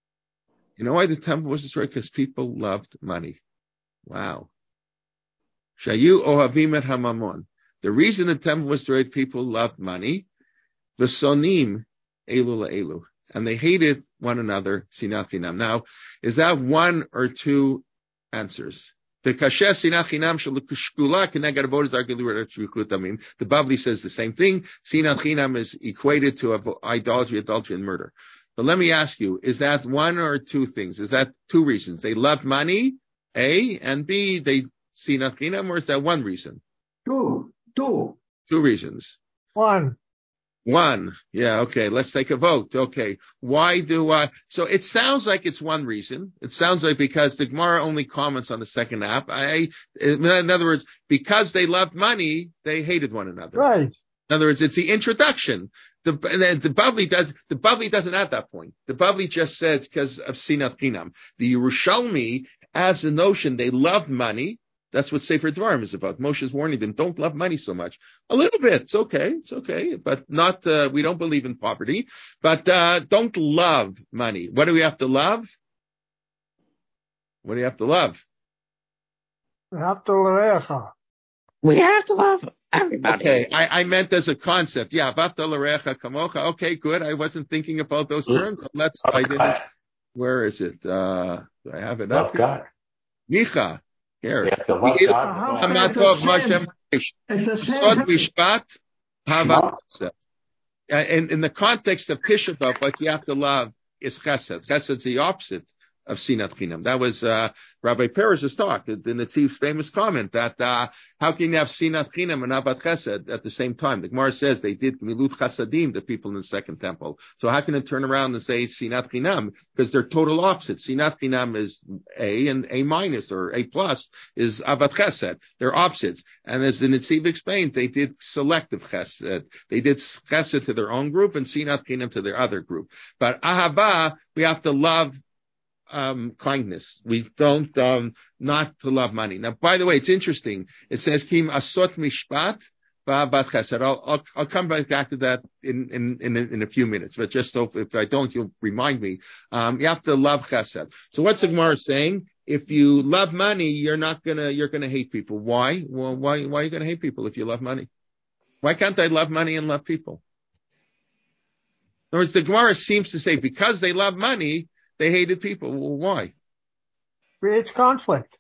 You know why the temple was destroyed? Because people loved money. Wow. Shayu Ohavim et Hamamon. The reason the temple was destroyed, people loved money. V'sonim elu la'elu. And they hated one another, sinat chinam. Now, is that one or two answers? The kasher sinat chinam sh'l'kushkula k'neged avodas argelu rechukut damim. The Bavli says the same thing. Sinat chinam is equated to idolatry, adultery, and murder. But let me ask you, is that one or two things? Is that two reasons? They loved money, A, and B, they sinat chinam, or is that one reason? Two. Two. Two reasons. One. One. Yeah, okay. Let's take a vote. Okay. Why do I? So it sounds like it's one reason. It sounds like because the Gemara only comments on the second half. I, in other words, because they loved money, they hated one another. Right. In other words, it's the introduction. The, the Bavli does, the Bavli doesn't add that point. The Bavli just says because of Sinat Chinam. The Yerushalmi has the notion they loved money. That's what Sefer Dvarim is about. Moshe's warning them, don't love money so much. A little bit. It's okay. It's okay. But not, uh, we don't believe in poverty. But, uh, don't love money. What do we have to love? What do you have to love? We have to l'recha. We have to love everybody. Okay. I, I meant as a concept. Yeah. V'afta l'recha kamocha. Okay, good. I wasn't thinking about those terms. Let's, I didn't. Where is it? Uh, do I have it up here? God. Micha. Here. We have to love God. And in the context of Tisha B'Av, what you have to love is chesed. Chesed is the opposite of Sinat Chinam. That was uh, Rabbi Peres's talk, the Netziv's famous comment that uh, how can you have Sinat Chinam and Avat Chesed at the same time? The Gemara says they did Milut Chasadim, the people in the Second Temple. So how can it turn around and say Sinat Chinam? Because they're total opposites. Sinat Chinam is A, and A minus or A plus is Avat Chesed. They're opposites. And as the Netziv explained, they did selective Chesed. They did Chesed to their own group and Sinat Chinam to their other group. But Ahava, we have to love Um, kindness. We don't, um, not to love money. Now, by the way, it's interesting. It says, Kim asot mishpat va'avat chesed. I'll, I'll, I'll come back to that in, in, in, in a few minutes, but just so if I don't, you'll remind me. Um, you have to love chesed. So what's the Gemara saying? If you love money, you're not gonna, you're gonna hate people. Why? Well, why, why are you gonna hate people if you love money? Why can't I love money and love people? In other words, the Gemara seems to say because they love money, they hated people. Well, why? Creates conflict.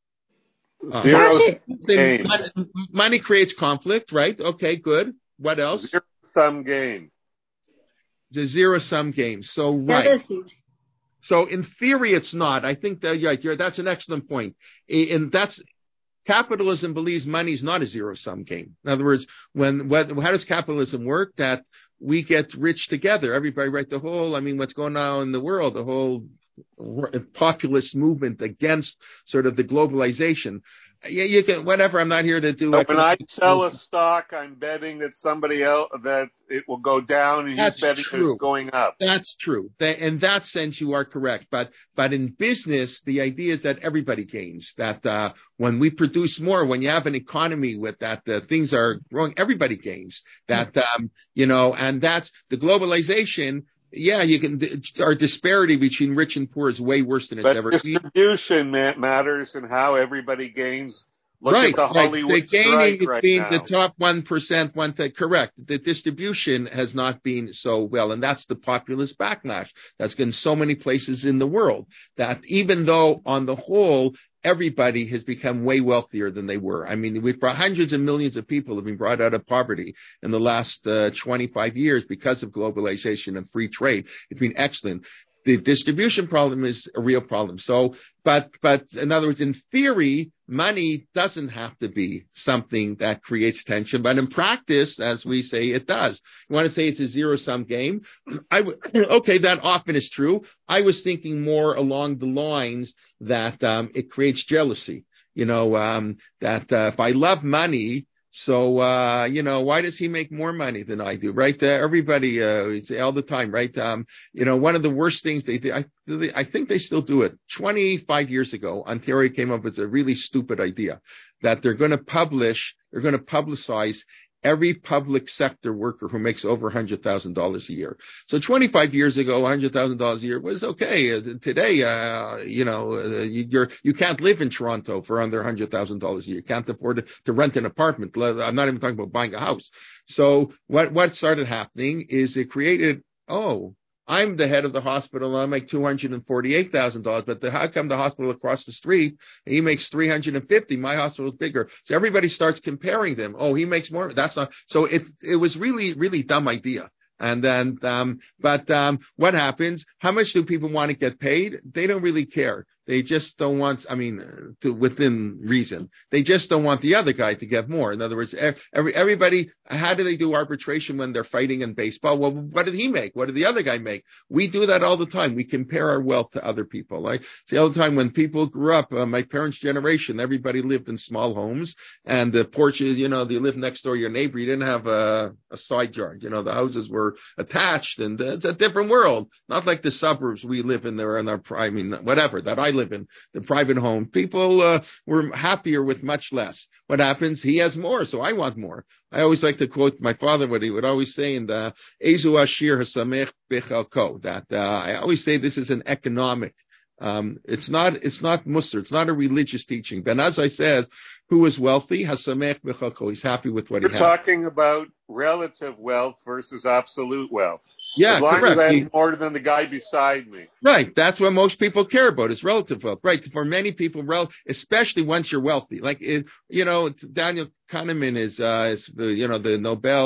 Zero money, money creates conflict, right? Okay, good. What else? Zero sum game. It's a zero sum game. So, right. So, in theory, it's not. I think that yeah, you're, that's an excellent point. And that's capitalism believes money is not a zero sum game. In other words, when what, how does capitalism work? That we get rich together. Everybody, right? The whole, I mean, what's going on in the world, the whole populist movement against sort of the globalization. Yeah, you can, whatever. I'm not here to do. So when I sell a stock, I'm betting that somebody else, that it will go down, and That's he's betting true. it's going up. That's true. That, in that sense, you are correct. But, but in business, the idea is that everybody gains. That, uh, when we produce more, when you have an economy with that, uh, things are growing, everybody gains. That, um, you know, and that's the globalization. Yeah, you can, our disparity between rich and poor is way worse than it's But ever been. distribution matters and how everybody gains. Look right, at the Hollywood right. The gaining strike right between now. the top one percent, one to, correct. The distribution has not been so well, and that's the populist backlash that's in so many places in the world. That even though on the whole everybody has become way wealthier than they were. I mean, we've brought hundreds of millions of people have been brought out of poverty in the last uh, twenty-five years because of globalization and free trade. It's been excellent. The distribution problem is a real problem. So, but, but in other words, in theory, money doesn't have to be something that creates tension, but in practice, as we say, it does. You want to say it's a zero sum game? I w- okay, that often is true. I was thinking more along the lines that, um, it creates jealousy. You know, um, that, uh, if I love money, So, uh, you know, why does he make more money than I do, right? Uh, everybody, uh, all the time, right? Um, you know, one of the worst things they did, I, I think they still do it. twenty-five years ago, Ontario came up with a really stupid idea that they're going to publish, they're going to publicize every public sector worker who makes over one hundred thousand dollars a year. So twenty-five years ago, one hundred thousand dollars a year was okay. Uh, today, uh, you know, uh, you, you're, you can't live in Toronto for under one hundred thousand dollars a year. You can't afford to, to rent an apartment. I'm not even talking about buying a house. So what, what started happening is it created, oh, I'm the head of the hospital and I make two hundred forty-eight thousand dollars, but the, how come the hospital across the street, he makes three hundred fifty? My hospital is bigger. So everybody starts comparing them. Oh, he makes more. That's not, so it, it was really, really dumb idea. And then, um, but, um, what happens? How much do people want to get paid? They don't really care. They just don't want, I mean, to, within reason, they just don't want the other guy to get more. In other words, every, everybody, how do they do arbitration when they're fighting in baseball? Well, what did he make? What did the other guy make? We do that all the time. We compare our wealth to other people. Like, see, all the time when people grew up, uh, my parents' generation, everybody lived in small homes and the porches, you know, they lived next door to your neighbor. You didn't have a, a side yard. You know, the houses were attached and uh, it's a different world. Not like the suburbs we live in there in our, I mean, whatever that I live in, the private home. People uh, were happier with much less. What happens? He has more, so I want more. I always like to quote my father, what he would always say in the Ezu Ashir Hasamech Bechalko, that uh, I always say this is an economic. Um, it's not, it's not Musar. It's not a religious teaching. Ben Azai says, who is wealthy? Hasamech Bechalko. He's happy with what You're he has. You're talking about relative wealth versus absolute wealth. Yeah, as long correct. as I He, have more than the guy beside me. Right. That's what most people care about is relative wealth. Right. For many people, rel- especially once you're wealthy, like, it, you know, Daniel Kahneman is, uh, is, you know, the Nobel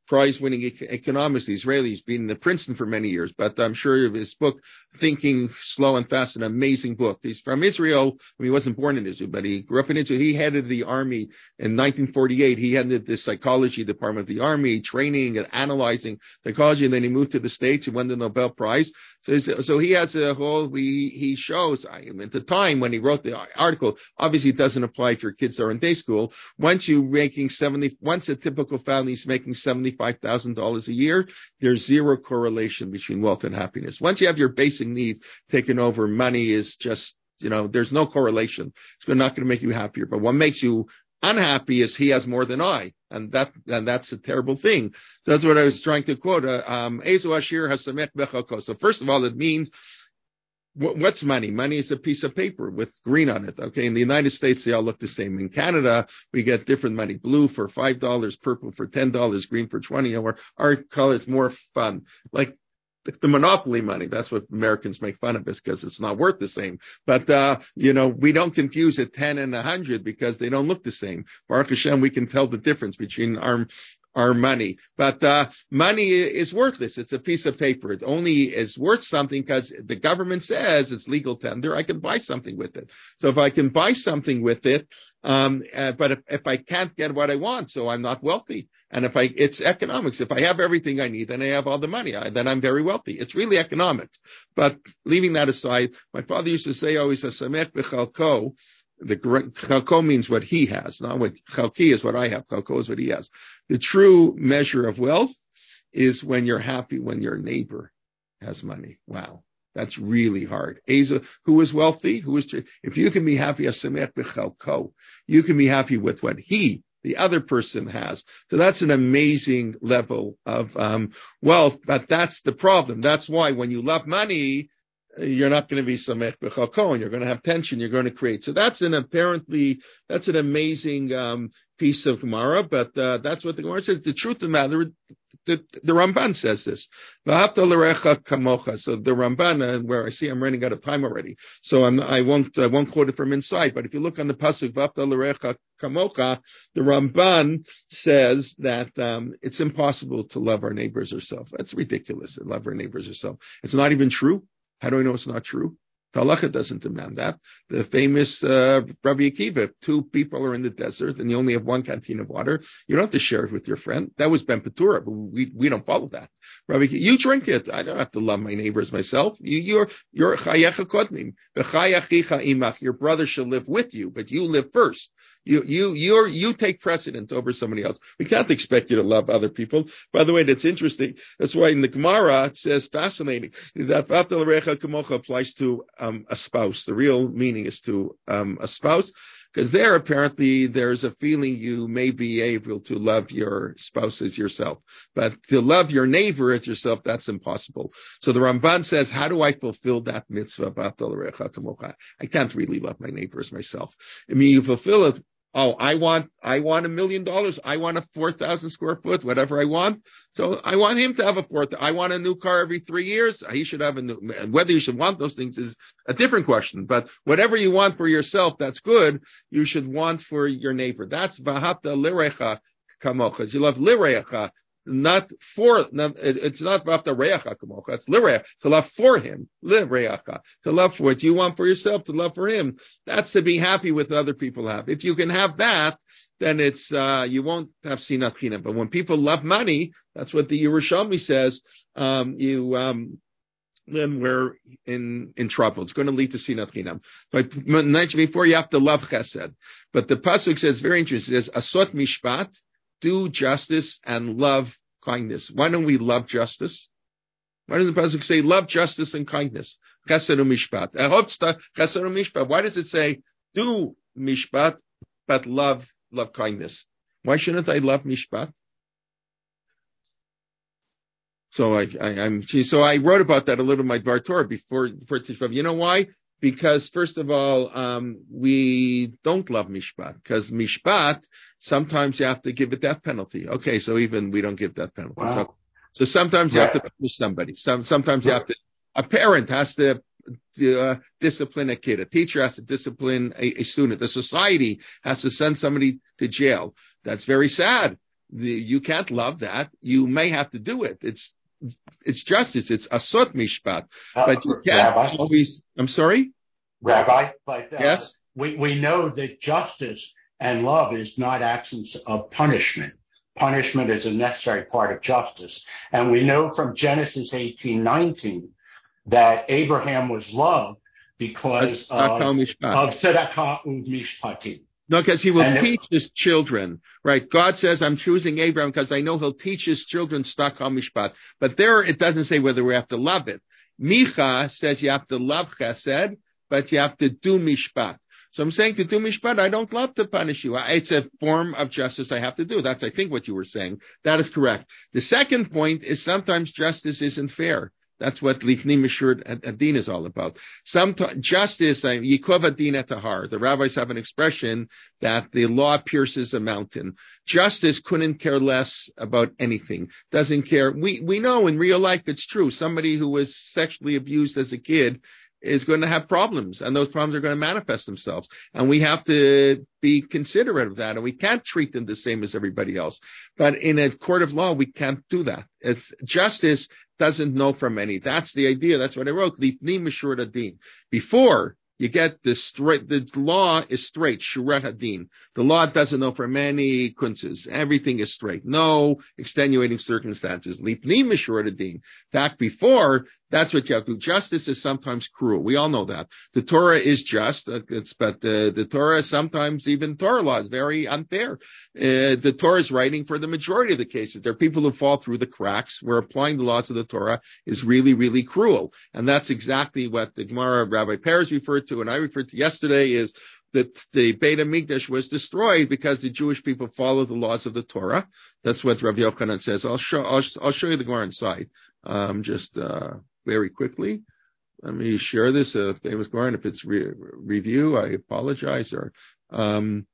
prize-winning e- economist, the Israeli. He's been in Princeton for many years, but I'm sure of his book, Thinking Slow and Fast, an amazing book. He's from Israel. I mean, he wasn't born in Israel, but he grew up in Israel. He headed the army in nineteen forty-eight. He headed the psychology department of the army, training and analyzing psychology, and then he moved to the States. He won the Nobel Prize. So, so he has a whole, he, he shows, I mean, at the time when he wrote the article, obviously it doesn't apply if your kids are in day school. Once you're making seventy, once a typical family is making seventy-five thousand dollars a year, there's zero correlation between wealth and happiness. Once you have your basic needs taken over, money is just, you know, there's no correlation. It's not going to make you happier. But what makes you unhappy is he has more than I, and that and that's a terrible thing. So that's what I was trying to quote. Uh, um, so first of all, it means what, what's money? Money is a piece of paper with green on it. Okay, in the United States, they all look the same. In Canada, we get different money: blue for five dollars, purple for ten dollars, green for twenty. Or our color is more fun, like the monopoly money. That's what Americans make fun of us because it's not worth the same. But, uh, you know, we don't confuse a ten and a hundred because they don't look the same. Baruch Hashem, we can tell the difference between our, our money. But, uh, money is worthless. It's a piece of paper. It only is worth something because the government says it's legal tender. I can buy something with it. So if I can buy something with it, um, uh, but if, if I can't get what I want, so I'm not wealthy. And if I, it's economics. If I have everything I need, then I have all the money. I, then I'm very wealthy. It's really economics. But leaving that aside, my father used to say always, "Hasamet b'chalko." The chalko means what he has, not what chalki is what I have. Chalko is what he has. The true measure of wealth is when you're happy when your neighbor has money. Wow. That's really hard. Asa, who is wealthy, who is, if you can be happy, hasamet b'chalko, you can be happy with what he, the other person, has. So that's an amazing level of um, wealth, but that's the problem. That's why when you love money, you're not going to be samet b'chalko, and you're going to have tension. You're going to create. So that's an apparently that's an amazing um, piece of Gemara, but uh, that's what the Gemara says. The truth of the matter, the, the Ramban says this. V'ahavta l'recha kamocha. So the Ramban, uh, where I see I'm running out of time already, so I'm, I won't I won't quote it from inside. But if you look on the pasuk v'ahavta l'recha kamocha, the Ramban says that um, it's impossible to love our neighbors ourselves. That's ridiculous. To love our neighbors ourselves. It's not even true. How do I know it's not true? Halacha doesn't demand that. The famous uh, Rabbi Akiva, two people are in the desert and you only have one canteen of water. You don't have to share it with your friend. That was Ben Petura, but we we don't follow that. Rabbi Akiva, you drink it. I don't have to love my neighbors myself. You, you're you're chayecha kodmim. V'chayachicha imach. Your brother shall live with you, but you live first. You you you you take precedent over somebody else. We can't expect you to love other people. By the way, that's interesting. That's why in the Gemara it says, fascinating, that v'ahavta l'recha kamocha applies to um, a spouse. The real meaning is to um, a spouse, because there apparently there's a feeling you may be able to love your spouse as yourself, but to love your neighbor as yourself, that's impossible. So the Ramban says, how do I fulfill that mitzvah? V'ahavta l'recha kamocha. I can't really love my neighbor as myself. I mean, you fulfill it. Oh, I want, I want a million dollars. I want a four thousand square foot, whatever I want. So I want him to have a fourth. I want a new car every three years. He should have a new, whether you should want those things is a different question, but whatever you want for yourself, that's good. You should want for your neighbor. That's v'ahavta l'recha kamocha. You love l'recha. Not for, not, it, it's not v'ahavta re'acha kamocha, it's l'reach, to love for him, l'reacha, to love for what you want for yourself, to love for him. That's to be happy with other people have. If you can have that, then it's, uh, you won't have sinat chinam. But when people love money, that's what the Yerushalmi says, um, you, um, then we're in, in trouble. It's going to lead to sinat chinam. But mentioned before, you have to love chesed. But the pasuk says, very interesting, it says, asot mishpat, do justice and love kindness. Why don't we love justice? Why does the pasuk say love justice and kindness? Chesed u'mishpat. Chesed u'mishpat. Why does it say do mishpat but love love kindness? Why shouldn't I love mishpat? So I, I I'm so I wrote about that a little in my Dvar Torah before before Tisha B'Av. You know why? Because first of all, um, we don't love mishpat, because mishpat, sometimes you have to give a death penalty. Okay, so even we don't give death penalty. Wow. So, so sometimes you right. have to punish somebody. Some, sometimes right. you have to, a parent has to uh, discipline a kid. A teacher has to discipline a, a student. The society has to send somebody to jail. That's very sad. The, you can't love that. You may have to do it. It's it's justice. It's asot mishpat. Uh, but you can't Rabbi, always. I'm sorry. Rabbi, but uh, Yes. we we know that justice and love is not absence of punishment. Punishment is a necessary part of justice, and we know from Genesis eighteen nineteen that Abraham was loved because of of tzedakah u'mishpatim. No, because he will And teach it, his children, right? God says, I'm choosing Abraham because I know he'll teach his children tzedakah mishpat. But there it doesn't say whether we have to love it. Micha says you have to love chesed, but you have to do mishpat. So I'm saying to do mishpat, I don't love to punish you. It's a form of justice I have to do. That's, I think, what you were saying. That is correct. The second point is sometimes justice isn't fair. That's what Lifnim Mishur Adin is all about. Sometimes justice, Yikov Adin etahar. The rabbis have an expression that the law pierces a mountain. Justice couldn't care less about anything. Doesn't care. We we know in real life it's true. Somebody who was sexually abused as a kid is going to have problems, and those problems are going to manifest themselves. And we have to be considerate of that, and we can't treat them the same as everybody else. But in a court of law, we can't do that. It's justice doesn't know from any. That's the idea. That's what I wrote. Lifnim Mishur Adin. Before you get the straight, the law is straight. Shurat Hadin. The law doesn't know from any kunzes. Everything is straight. No extenuating circumstances. Lifnim Mishur Adin. Back before, that's what you have to do. Justice is sometimes cruel. We all know that. The Torah is just, it's, but the, the Torah, sometimes even Torah law is very unfair. Uh, the Torah is writing for the majority of the cases. There are people who fall through the cracks where applying the laws of the Torah is really, really cruel. And that's exactly what the Gemara of Rabbi Peres referred to, and I referred to yesterday, is that the Beit HaMikdash was destroyed because the Jewish people followed the laws of the Torah. That's what Rav Yochanan says. I'll show, I'll, I'll show you the Gemara inside. Um, just, uh, very quickly. Let me share this, a uh, famous Gemara. If it's re- review, I apologize. Or, um,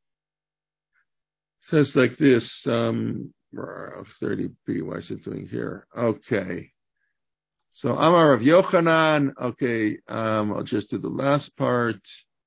says like this, um, thirty b, why is it doing here? Okay. So, Amar Rav Yochanan. Okay. Um, I'll just do the last part.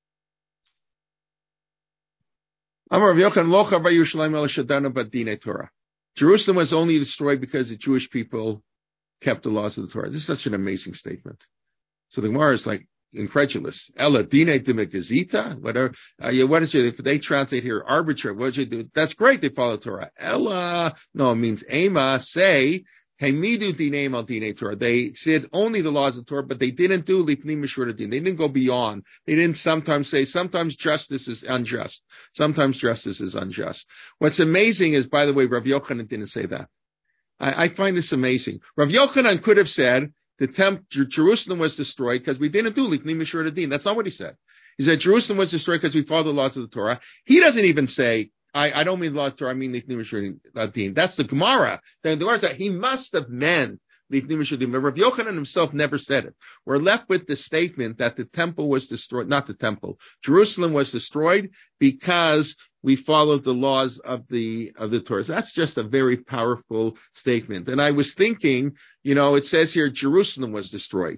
Amar Rav Yochanan, Lo chava Yerushalayim el shadanu b'dinei Torah. Jerusalem was only destroyed because the Jewish people kept the laws of the Torah. This is such an amazing statement. So the Gemara is like incredulous. Ella dine de megazita, whatever. Uh, yeah, what is it? If they translate here arbitrary, what did you do? That's great. They follow Torah. Ella, no, it means ema, say, hemidu dine al dine Torah. They said only the laws of the Torah, but they didn't do lipnim mishur din. They didn't go beyond. They didn't sometimes say, sometimes justice is unjust. Sometimes justice is unjust. What's amazing is, by the way, Rav Yochanan didn't say that. I, I find this amazing. Rav Yochanan could have said the temp, Jerusalem was destroyed because we didn't do Lifnim Mishur Adin. That's not what he said. He said Jerusalem was destroyed because we followed the laws of the Torah. He doesn't even say, I, I don't mean the laws of the Torah, I mean Lifnim Mishur Adin. That's the Gemara. The Gemara said he must have meant Lifnim Mishur Adin. But Rav Yochanan himself never said it. We're left with the statement that the temple was destroyed, not the temple. Jerusalem was destroyed because we followed the laws of the of the Torah. That's just a very powerful statement. And I was thinking, you know, it says here Jerusalem was destroyed.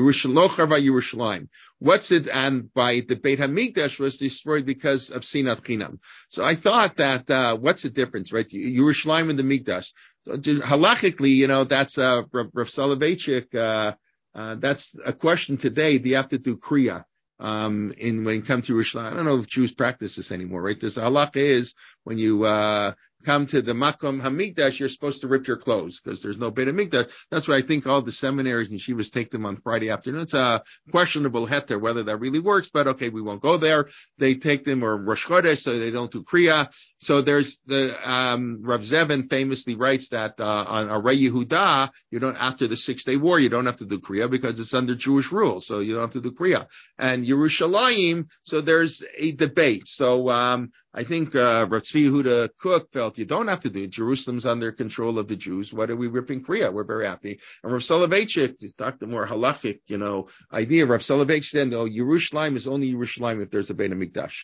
Yerushalayim. What's it? And by the Beit HaMikdash was destroyed because of Sinat Chinam. So I thought that uh what's the difference, right? Yerushalayim and the Mikdash. So, halachically, you know, that's uh Rav, Rav Soloveitchik, uh, uh that's a question today. Do you have to do Kriya? Um, in when you come to Yerushalayim, I don't know if Jews practice this anymore, right? This halakha is when you uh come to the Makom Hamikdash, you're supposed to rip your clothes because there's no Beit HaMikdash. That's why I think all the seminaries and yeshivas take them on Friday afternoon. It's a questionable heter whether that really works, but okay, we won't go there. They take them or Rosh Chodesh, so they don't do Kriya. So there's the um Rav Zevin famously writes that uh on Arei Yehuda, you don't after the Six Day War, you don't have to do Kriya because it's under Jewish rule, so you don't have to do Kriya. And Yerushalayim, so there's a debate. So um I think uh, Rav Tzvi Yehuda Cook felt you don't have to do it. Jerusalem's under control of the Jews. What are we ripping Kriya? We're very happy. And Rav Soloveitchik is talked the more halachic, you know, idea. Rav Soloveitchik said, no, Yerushalayim is only Yerushalayim if there's a Beit HaMikdash.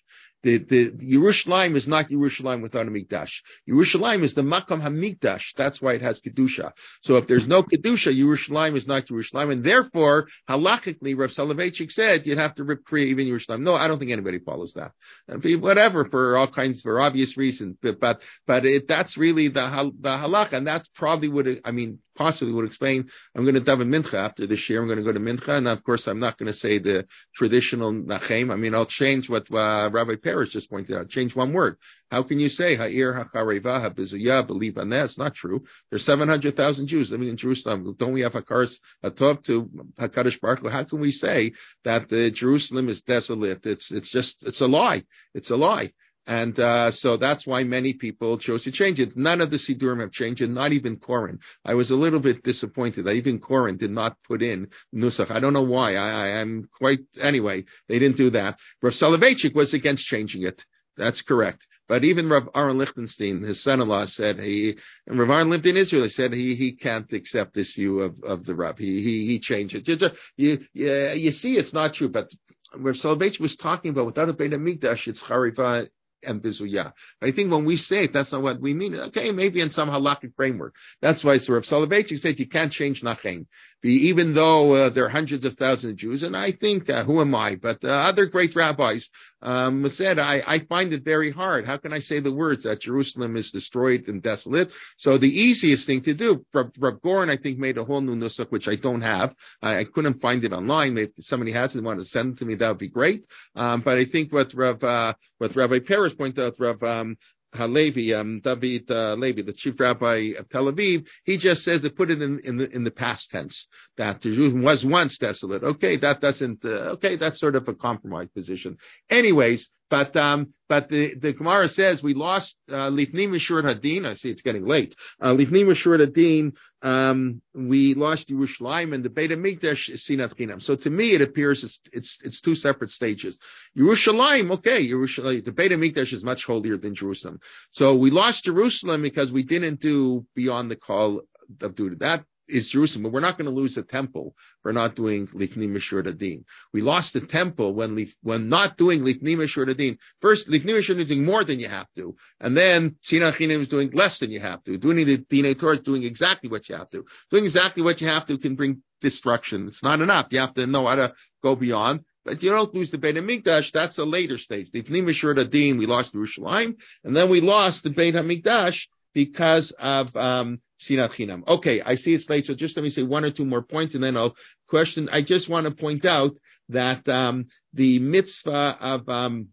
The, the Yerushalayim is not Yerushalayim without a mikdash. Yerushalayim is the Makam HaMikdash. That's why it has Kedusha. So if there's no Kedusha, Yerushalayim is not Yerushalayim. And therefore, halachically, Rav Soloveitchik said you'd have to rip free even Yerushalayim. No, I don't think anybody follows that. Whatever, for all kinds, for obvious reasons. But, but, but it, that's really the, the halach. And that's probably would, I mean, possibly would explain, I'm going to daven mincha after this year. I'm going to go to mincha. And of course, I'm not going to say the traditional nachem. I mean, I'll change what uh, Rabbi Peretz just pointed out. Change one word. How can you say ha'ir ha'chareva ha'bezuya believe on that? It's not true. There's seven hundred thousand Jews living in Jerusalem. Don't we have hakaras hatov to Hakadosh Baruch Hu? How can we say that the Jerusalem is desolate? It's it's just it's a lie. It's a lie. And uh so that's why many people chose to change it. None of the Sidurim have changed it, not even Koren. I was a little bit disappointed that even Koren did not put in Nusach. I don't know why. I, I, I'm quite, anyway, they didn't do that. Rav Soloveitchik was against changing it. That's correct. But even Rav Aaron Lichtenstein, his son-in-law, said he, and Rav Aaron lived in Israel, he said he, he can't accept this view of, of the Rav. He, he, he changed it. You, you, you see, it's not true, but Rav Soloveitchik was talking about without a Beit HaMikdash, it's Chariva and Bizuya. I think when we say it, that's not what we mean. Okay, maybe in some halakhic framework. That's why so Rav Soloveitchik said you can't change Nachem. Even though uh, there are hundreds of thousands of Jews, and I think, uh, who am I? But uh, other great rabbis um, said, I, I find it very hard. How can I say the words that Jerusalem is destroyed and desolate? So the easiest thing to do, Rav, Rav Goren, I think, made a whole new nusach, which I don't have. I, I couldn't find it online. Maybe if somebody has it and want to send it to me, that would be great. Um, but I think what Rav, uh, what Rabbi Peretz pointed out, Rav, um, Halevi, um, David uh, Levi, the chief rabbi of Tel Aviv, he just says to put it in, in the in the past tense that Jerusalem was once desolate. Okay, that doesn't. Uh, okay, that's sort of a compromise position. Anyways, but um, but the the Gemara says we lost Lifnim Mishur Hadin. I see it's getting late. Lifnim Mishur Hadin. Um, we lost Yerushalayim and the Beit HaMikdash is Sinat Chinam. So to me, it appears it's, it's, it's two separate stages. Yerushalayim, okay, Yerushalayim, the Beit HaMikdash is much holier than Jerusalem. So we lost Jerusalem because we didn't do beyond the call of duty. That is Jerusalem, but we're not going to lose the temple for not doing Lifnim Mishur Hadin. We lost the temple when when not doing Lifnim Mishur Hadin. First, Lifnim Mishur Hadin is doing more than you have to, and then Sinat Chinam is doing less than you have to. Doing the Dinei Torah is doing exactly what you have to. Doing exactly what you have to can bring destruction. It's not enough. You have to know how to go beyond. But you don't lose the Beit HaMikdash. That's a later stage. Lifnim Mishur Hadin, we lost Yerushalayim, and then we lost the Beit HaMikdash because of um Sinat Chinam. Okay, I see it's late, so just let me say one or two more points, and then I'll question. I just want to point out that um the mitzvah of um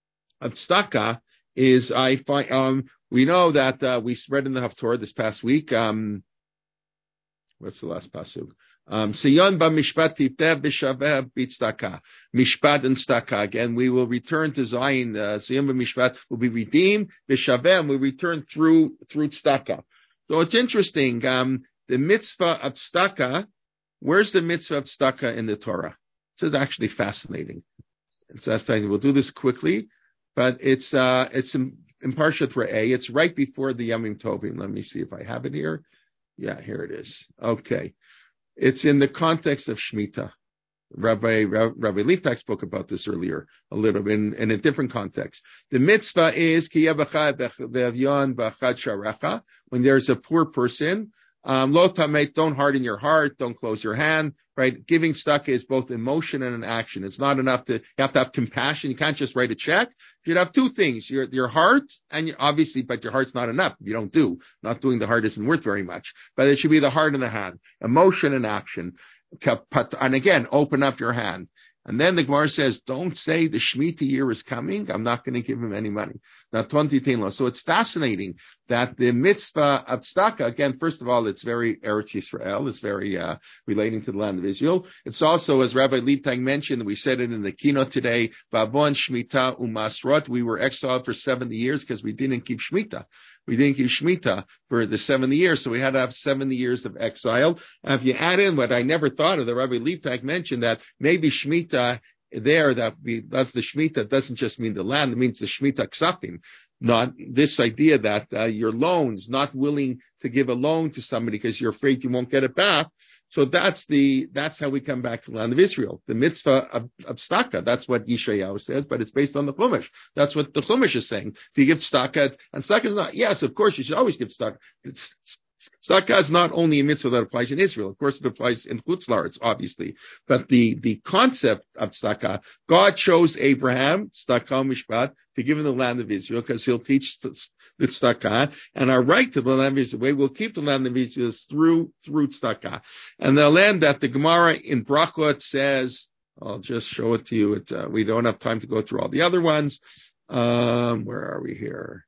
of tzedakah is, I find, um we know that uh, we read in the Haftorah this past week. Um, what's the last pasuk? Um, Siyon ba mishpat tifteh b'shaveh b'tzedakah. Mishpat and tzedakah. Again, we will return to Zion. Uh, Siyon ba mishpat will be redeemed. B'shaveh, and we return through, through tzedakah. So it's interesting. Um, the mitzvah of tzedakah, where's the mitzvah of tzedakah in the Torah? This is actually fascinating. It's fascinating. We'll do this quickly, but it's, uh, it's in, in Parshat Re'eh. It's right before the Yamim Tovim. Let me see if I have it here. Yeah, here it is. Okay. It's in the context of Shemitah. Rabbi, Rabbi Lieftak spoke about this earlier a little bit in, in a different context. The mitzvah is when there's a poor person, um, lo tamet, don't harden your heart, don't close your hand, right? Giving tzedakah is both emotion and an action. It's not enough to, you have to have compassion. You can't just write a check. You should have two things, your, your heart, and you, obviously, but your heart's not enough. If you don't do, not doing the heart isn't worth very much, but it should be the heart and the hand, emotion and action. And again, open up your hand. And then the Gemara says, don't say the Shemitah year is coming. I'm not going to give him any money. Now, so it's fascinating that the mitzvah of tzedakah, again, first of all, it's very Eretz Yisrael. It's very uh, relating to the land of Israel. It's also, as Rabbi Liebtang mentioned, we said it in the keynote today, Vavon Shemitah Umasrot. We were exiled for seventy years because we didn't keep Shemitah. We didn't keep Shemitah for the seventy years, so we had to have seventy years of exile. And if you add in what I never thought of, the Rabbi Liebtag mentioned that maybe Shemitah there, that we, that's the Shemitah doesn't just mean the land, it means the Shemitah Ksapim. Not this idea that uh, your loans, not willing to give a loan to somebody because you're afraid you won't get it back. So that's the, that's how we come back to the land of Israel. The mitzvah of, of tzedakah, that's what Yeshayahu says, but it's based on the Chumash. That's what the Chumash is saying. If you give tzedakah, and tzedakah is not, yes, of course, you should always give tzedakah. Tzedakah is not only a mitzvah that applies in Israel. Of course, it applies in Chutz La'aretz, obviously. But the, the concept of tzedakah, God chose Abraham, tzedakah mishpat, to give him the land of Israel, because he'll teach the tzedakah. And our right to the land of Israel, the way we'll keep the land of Israel is through, through tzedakah. And the land that the Gemara in Brachot says, I'll just show it to you. It, uh, we don't have time to go through all the other ones. Um, where are we here?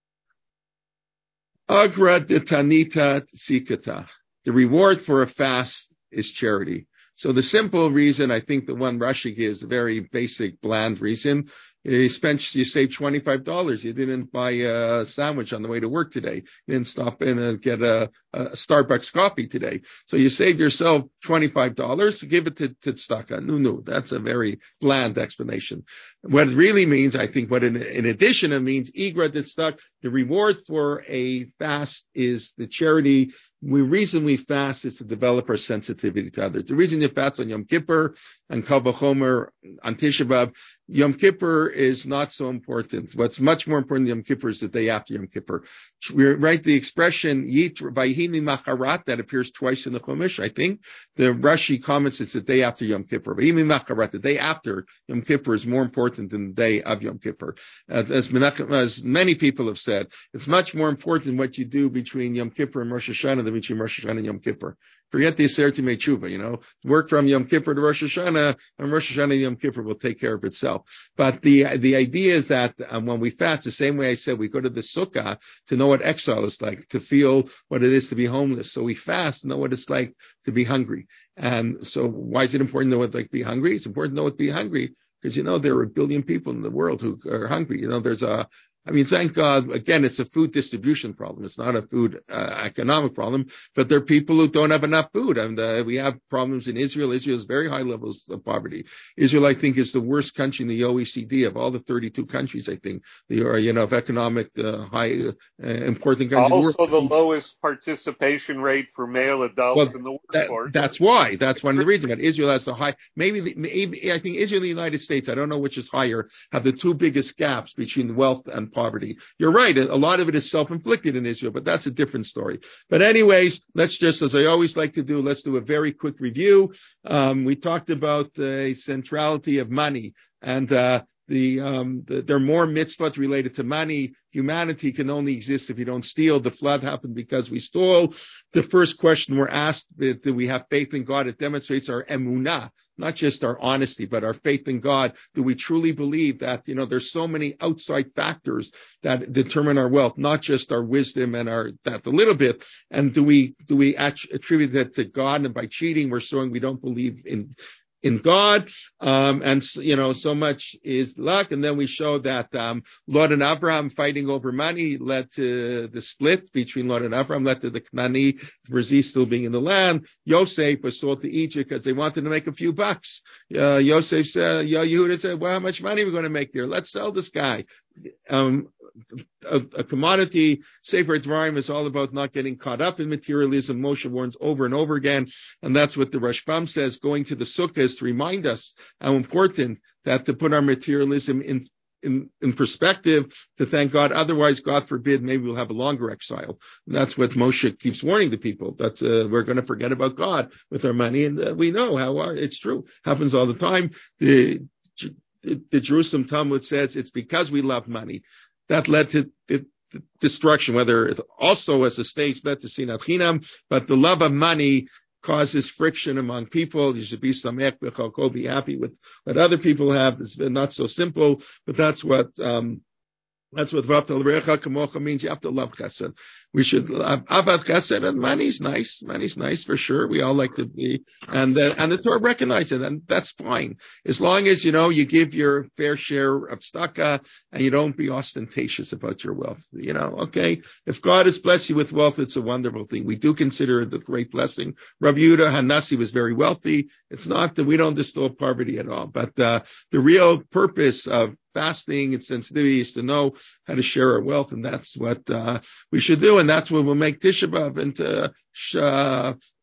Agra de tanita tsikata. The reward for a fast is charity. So the simple reason, I think the one Rashi gives, a very basic, bland reason, you spent, you saved twenty-five dollars. You didn't buy a sandwich on the way to work today. You didn't stop in and get a, a Starbucks coffee today. So you saved yourself twenty-five dollars. Give it to, to tzedakah. No, no, that's a very bland explanation. What it really means, I think, what in, in addition it means, igra de tzedakah, the reward for a fast is the charity. The reason we fast is to develop our sensitivity to others. The reason you fast on Yom Kippur and Kal Vachomer on Tisha B'Av, Yom Kippur is not so important. What's much more important than Yom Kippur is the day after Yom Kippur. We write the expression Yit Vayhini Macharat that appears twice in the Chumash. I think the Rashi comments it's the day after Yom Kippur. Vayhini Macharat, the day after Yom Kippur, is more important than the day of Yom Kippur. Uh, as, Menachem, as many people have said, it's much more important what you do between Yom Kippur and Rosh Hashanah than between Rosh Hashanah and Yom Kippur. Forget the Aser Timei Tshuva, you know. Work from Yom Kippur to Rosh Hashanah, and Rosh Hashanah and Yom Kippur will take care of itself. But the the idea is that um, when we fast, the same way I said, we go to the Sukkah to know what exile is like, to feel what it is to be homeless. So we fast to know what it's like to be hungry. And so why is it important to know what it's like to be hungry? It's important to know what to be hungry because, you know, there are a billion people in the world who are hungry. You know, there's a I mean, thank God, again, it's a food distribution problem. It's not a food uh, economic problem, but there are people who don't have enough food. And uh, we have problems in Israel. Israel has very high levels of poverty. Israel, I think, is the worst country in the O E C D of all the thirty-two countries, I think. They are, you know, of economic, uh, high, uh, important countries. Also the lowest participation rate for male adults well, in the that, workforce. That's why. That's one of the reasons. But Israel has the high, maybe, the, maybe, I think Israel and the United States, I don't know which is higher, have the two biggest gaps between wealth and poverty. You're right. A lot of it is self-inflicted in Israel, but that's a different story. But anyways, let's just, as I always like to do, let's do a very quick review. Um, we talked about the centrality of money and, uh, The, um, the, there are more mitzvot related to money. Humanity can only exist if you don't steal. The flood happened because we stole. The first question we're asked, do we have faith in God? It demonstrates our emunah, not just our honesty, but our faith in God. Do we truly believe that, you know, there's so many outside factors that determine our wealth, not just our wisdom and our, that a little bit. And do we, do we attribute that to God? And by cheating, we're showing we don't believe in in God, um, and, you know, so much is luck. And then we show that, um, Lot and Abraham fighting over money led to the split between Lot and Abraham, led to the Knani, Brazil still being in the land. Yosef was sold to Egypt because they wanted to make a few bucks. Uh, Yosef said, Yo, Yehuda said, well, how much money are we going to make here? Let's sell this guy. Um, a, a commodity, Sefer Dvarim is all about not getting caught up in materialism. Moshe warns over and over again. And that's what the Rashbam says, going to the Sukkah is to remind us how important that to put our materialism in, in, in perspective, to thank God. Otherwise, God forbid, maybe we'll have a longer exile. And that's what Moshe keeps warning the people, that uh, we're going to forget about God with our money. And uh, we know how uh, it's true. Happens all the time. The, the, the Jerusalem Talmud says it's because we love money. That led to the, the destruction, whether it also as a stage led to Sinat Chinam, but the love of money causes friction among people. You should be samech b'chalko, be happy with what other people have. It's not so simple, but that's what, um, that's what V'ahavta l'recha kamocha means. You have to love chesed. We should love avat chesed, and money's nice. Money's nice for sure. We all like to be, and uh, and the Torah recognizes it, and that's fine. As long as, you know, you give your fair share of tzedakah and you don't be ostentatious about your wealth. You know, okay? If God has blessed you with wealth, it's a wonderful thing. We do consider it a great blessing. Rabbi Yehuda Hanasi was very wealthy. It's not that we don't distill poverty at all, but uh, the real purpose of fasting and sensitivity is to know how to share our wealth, and that's what uh, we should do, and that's what will make Tisha B'Av into uh,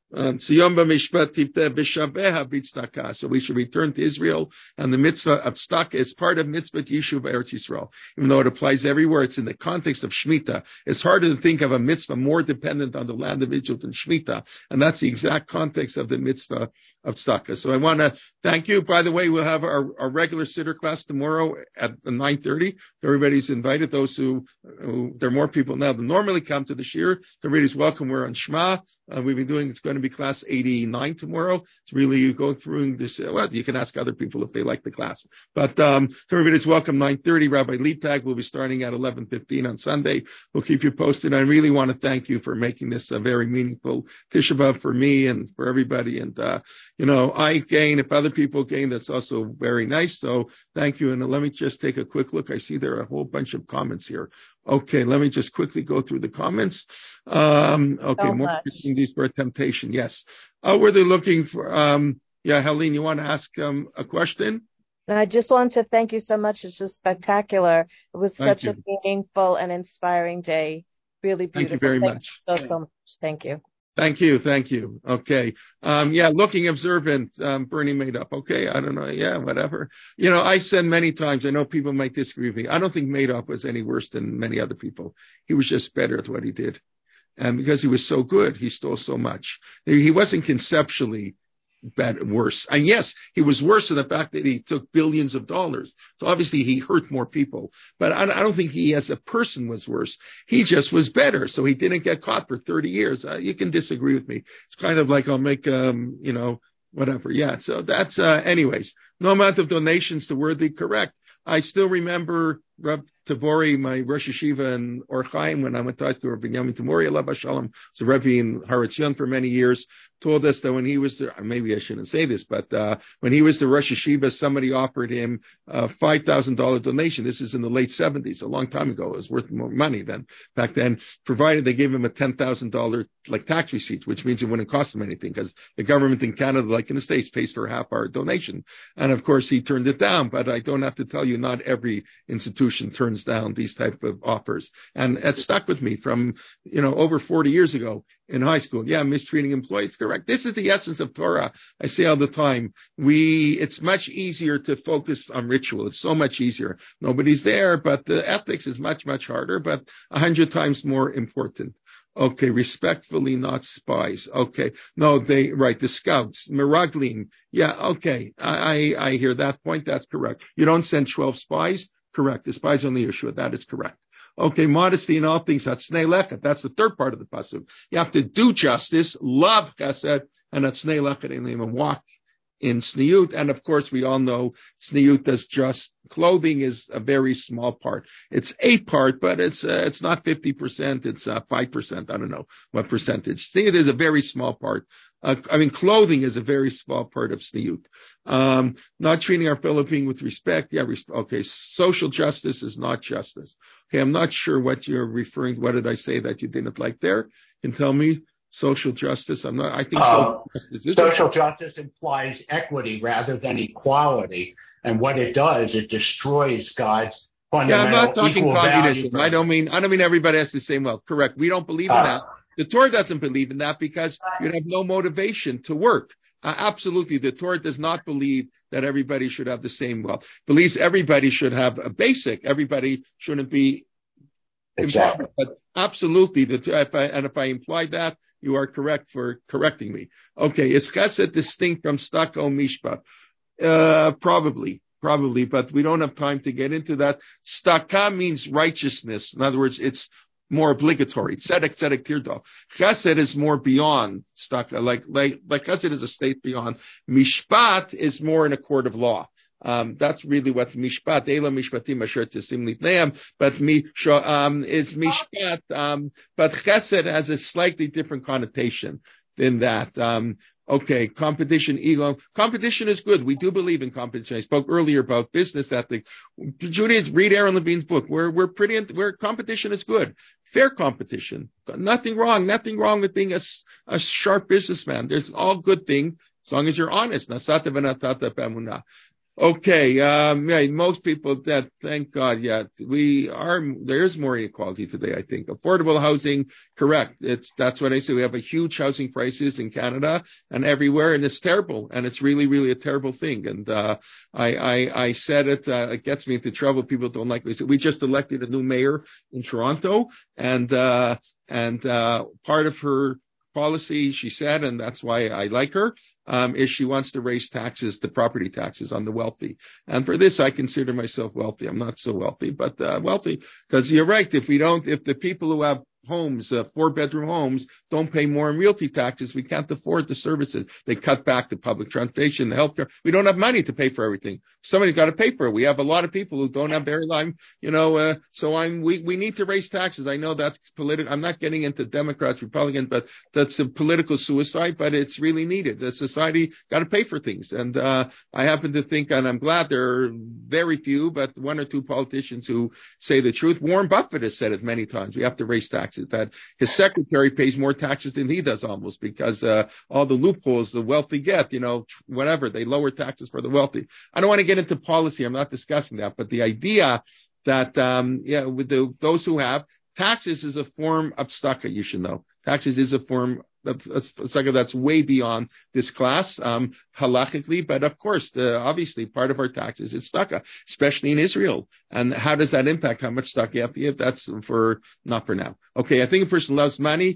Um, so we should return to Israel, and the mitzvah of tzedakah is part of mitzvah Yishuv Eretz Yisrael. Even though it applies everywhere, it's in the context of Shemitah. It's harder to think of a mitzvah more dependent on the land of Israel than Shemitah, and that's the exact context of the mitzvah of tzedakah. So I want to thank you. By the way, we'll have our, our regular Siddur class tomorrow at nine thirty. Everybody's invited. Those who, who, there are more people now than normally come to the shir. Everybody's welcome. We're on Shema. Uh, we've been doing, it's going to be class eighty-nine tomorrow. It's really, you go through this, uh, well, you can ask other people if they like the class. But, um, so everybody's welcome, nine thirty. Rabbi Leibtag will be starting at eleven fifteen on Sunday. We'll keep you posted. I really want to thank you for making this a very meaningful Tisha B'Av for me and for everybody. And, uh, you know, I gain, if other people gain, that's also very nice. So thank you. And let me just take a quick look. I see there are a whole bunch of comments here. Okay, let me just quickly go through the comments. Um, okay, So more much. opportunities for temptation. Yes. Uh, were they looking for, um, yeah, Helene, you want to ask um, a question? And I just want to thank you so much. It's just spectacular. It was Thank such you. a meaningful and inspiring day. Really beautiful. Thank you very Thank much. you so, so much. Thank you. Thank you. Thank you. Okay. Um, yeah, looking observant, um, Bernie made up. Okay. I don't know. Yeah, whatever. You know, I said many times, I know people might disagree with me. I don't think Madoff was any worse than many other people. He was just better at what he did. And because he was so good, he stole so much. He wasn't conceptually bad, worse. And yes, he was worse in the fact that he took billions of dollars. So obviously he hurt more people. But I, I don't think he as a person was worse. He just was better. So he didn't get caught for thirty years. Uh, you can disagree with me. It's kind of like I'll make, um, you know, whatever. Yeah. So that's, uh, anyways, no amount of donations to Worthy, correct. I still remember Reb Tabori, my Rosh Yeshiva in Or Chaim, when I went to high school, Binyamin Tamori, Alav Shalom, was a Rebbe in Har Etzion for many years, told us that when he was the, maybe I shouldn't say this, but uh when he was the Rosh Yeshiva, somebody offered him a five thousand dollars donation. This is in the late seventies, a long time ago. It was worth more money than back then, provided they gave him a ten thousand dollars like tax receipt, which means it wouldn't cost him anything because the government in Canada, like in the States, pays for half our donation. And of course, he turned it down, but I don't have to tell you, not every institution turns down these type of offers. And it stuck with me from, you know, over forty years ago in high school. Yeah, mistreating employees, correct. This is the essence of Torah. I say all the time, we, it's much easier to focus on ritual. It's so much easier. Nobody's there, but the ethics is much, much harder, but a hundred times more important. Okay, respectfully, not spies. Okay, no, they, right, the scouts, Miraglim. Yeah, okay, I, I, I hear that point. That's correct. You don't send twelve spies. Correct. The spies on the issue. That is correct. Okay, modesty in all things. That's snei lechet. That's the third part of the pasuk. You have to do justice, love chesed, and that's snei lechet, and even walk in sniut. And of course, we all know sniut does just clothing is a very small part. It's a part, but it's uh, it's not fifty percent. It's uh, five percent. I don't know what percentage. Sniut is a very small part. Uh, I mean, clothing is a very small part of sniut. Um, not treating our fellow being with respect. Yeah, res- okay. Social justice is not justice. Okay, I'm not sure what you're referring to. What did I say that you didn't like there? You can tell me. Social justice. I'm not. I think Uh, social justice is social a, justice implies equity rather than equality. And what it does, it destroys God's Yeah, I'm fundamental not talking equal value. communism. For, I don't mean I don't mean everybody has the same wealth. Correct. We don't believe in uh, that. The Torah doesn't believe in that because you'd have no motivation to work. Uh, absolutely, the Torah does not believe that everybody should have the same wealth. Believes everybody should have a basic. Everybody shouldn't be exactly. important. But absolutely, the, if I, and if I implied that, you are correct for correcting me. Okay, is chesed distinct from tzedakah or mishpat? Uh, probably. Probably, but we don't have time to get into that. Tzedakah means righteousness. In other words, it's more obligatory. Tzedek, tzedek, tirdo. Chesed is more beyond tzedakah. Like, like, like chesed is a state beyond. Mishpat is more in a court of law. Um, that's really what mishpat, Eila mishpatim asher tesim litneim, but mi, um, is mishpat, um, but chesed has a slightly different connotation than that. Um, Okay, competition, ego. Competition is good. We do believe in competition. I spoke earlier about business ethic. Judaism, read Aaron Levine's book. We're, we're pretty, we're, competition is good. Fair competition. Nothing wrong. Nothing wrong with being a, a sharp businessman. There's all good thing as long as you're honest. Nasata v'natata b'emunah. Okay, um, yeah, most people that, thank God, yeah, we are, there's more inequality today, I think. Affordable housing, correct. It's, that's what I say. We have a huge housing crisis in Canada and everywhere, and it's terrible. And it's really, really a terrible thing. And, uh, I, I, I said it, uh, it gets me into trouble. People don't like me. So we just elected a new mayor in Toronto, and, uh, and, uh, part of her policy, she said, and that's why I like her, um, is she wants to raise taxes, the property taxes on the wealthy. And for this, I consider myself wealthy. I'm not so wealthy, but uh, wealthy, because you're right. If we don't, if the people who have homes, uh, four bedroom homes, don't pay more in realty taxes, we can't afford the services. They cut back the public transportation, the healthcare. We don't have money to pay for everything. Somebody's got to pay for it. We have a lot of people who don't have very long, you know, uh, so I'm, we, we need to raise taxes. I know that's political. I'm not getting into Democrats, Republicans, but that's a political suicide, but it's really needed. The society got to pay for things. And, uh, I happen to think, and I'm glad there are very few, but one or two politicians who say the truth. Warren Buffett has said it many times. We have to raise taxes. That his secretary pays more taxes than he does almost, because uh, all the loopholes the wealthy get, you know, whatever, they lower taxes for the wealthy. I don't want to get into policy. I'm not discussing that, but the idea that, um, yeah, with the, those who have taxes is a form of tzedakah, you should know. Taxes is a form of tzedakah that's way beyond this class, um, halachically, but of course, the, obviously part of our taxes is tzedakah, especially in Israel. And how does that impact how much tzedakah you have to give? That's for, not for now. Okay, I think a person loves money,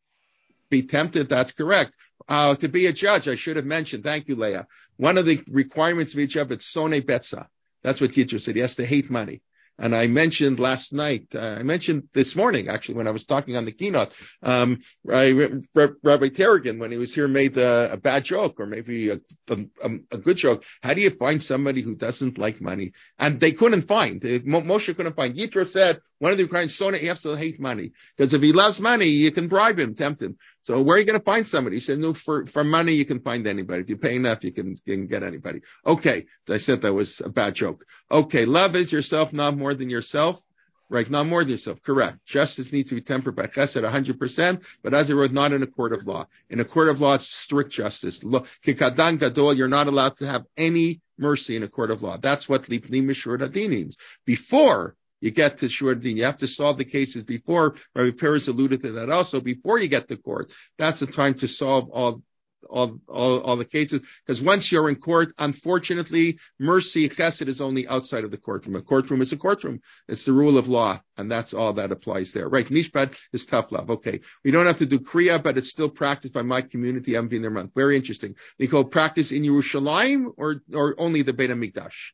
be tempted, that's correct. Uh, to be a judge, I should have mentioned, thank you, Leah. One of the requirements of each of it's sonei betza. That's what Yitro said. He has to hate money. And I mentioned last night, uh, I mentioned this morning, actually, when I was talking on the keynote, um, I, Rabbi Terragan, when he was here, made a, a bad joke, or maybe a, a, a good joke. How do you find somebody who doesn't like money? And they couldn't find. Moshe couldn't find. Yitro said, one of the requirements, Sona, he has to hate money. Because if he loves money, you can bribe him, tempt him. So where are you going to find somebody? He said, no, for, for money, you can find anybody. If you pay enough, you can, you can get anybody. Okay. I said that was a bad joke. Okay. Love is yourself, not more than yourself. Right. Not more than yourself. Correct. Justice needs to be tempered by chesed one hundred percent, but as a road, not in a court of law. In a court of law, it's strict justice. Kikadan gadol, you're not allowed to have any mercy in a court of law. That's what lipni mishur hadin means. Before you get to Shur Din, you have to solve the cases before. Rabbi Peres alluded to that also. Before you get to court, that's the time to solve all, all, all, all the cases. Because once you're in court, unfortunately, mercy, chesed is only outside of the courtroom. A courtroom is a courtroom. It's the rule of law, and that's all that applies there. Right? Mishpat is tough love. Okay. We don't have to do kriya, but it's still practiced by my community. I'm being there month. Very interesting. They call practice in Yerushalayim or, or only the Beit HaMikdash.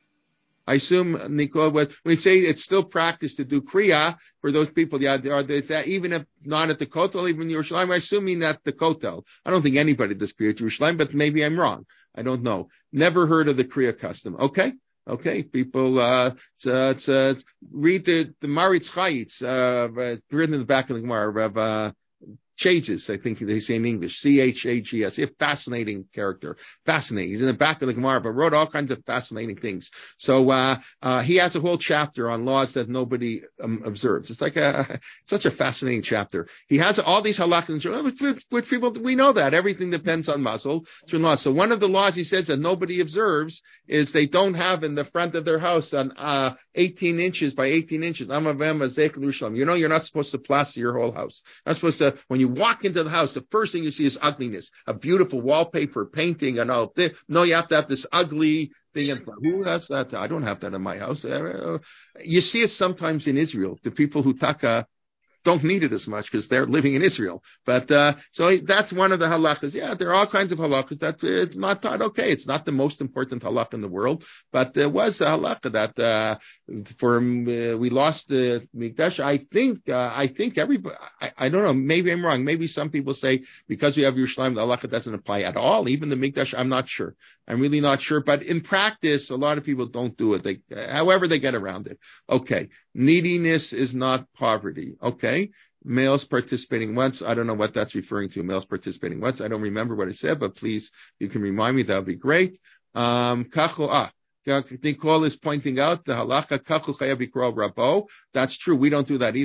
I assume, Nicole, when we say it's still practiced to do kriya for those people, yeah, are is that even if not at the Kotel, even Yerushalayim, I assuming that the Kotel. I don't think anybody does kriya at Yerushalayim, but maybe I'm wrong. I don't know. Never heard of the kriya custom. Okay. Okay. People, uh, it's, uh, it's, uh, it's, read the, the Maritz Chayitz, uh, written in the back of the Gemara, of, uh, Chages, I think they say in English, C H A G S. A fascinating character. Fascinating. He's in the back of the Gemara, but wrote all kinds of fascinating things. So, uh, uh, he has a whole chapter on laws that nobody um, observes. It's like a, such a fascinating chapter. He has all these halachas, which, which people, we know that. Everything depends on muzzle. So one of the laws he says that nobody observes is they don't have in the front of their house an, uh, eighteen inches by eighteen inches. You know, you're not supposed to plaster your whole house. You're not supposed to, when you You walk into the house, the first thing you see is ugliness, a beautiful wallpaper, painting, and all this. No, you have to have this ugly thing. And who has that? I don't have that in my house. You see it sometimes in Israel. The people who taka don't need it as much because they're living in Israel. But, uh, so that's one of the halachas. Yeah, there are all kinds of halachas that it's not taught. Okay. It's not the most important halakha in the world, but there was a halakha that, uh, for, uh, we lost the Mikdash. I think, uh, I think everybody, I, I don't know, maybe I'm wrong. Maybe some people say because we have Yerushalayim, the halakha doesn't apply at all. Even the Mikdash, I'm not sure. I'm really not sure. But in practice, a lot of people don't do it. They, however they get around it. Okay. Neediness is not poverty. Okay. Males participating once. I don't know what that's referring to. Males participating once. I don't remember what I said, but please, you can remind me. That would be great. Um, kacho, ah, Nicole is pointing out the halacha kachu chayav yikro rabo. That's true. We don't do that either.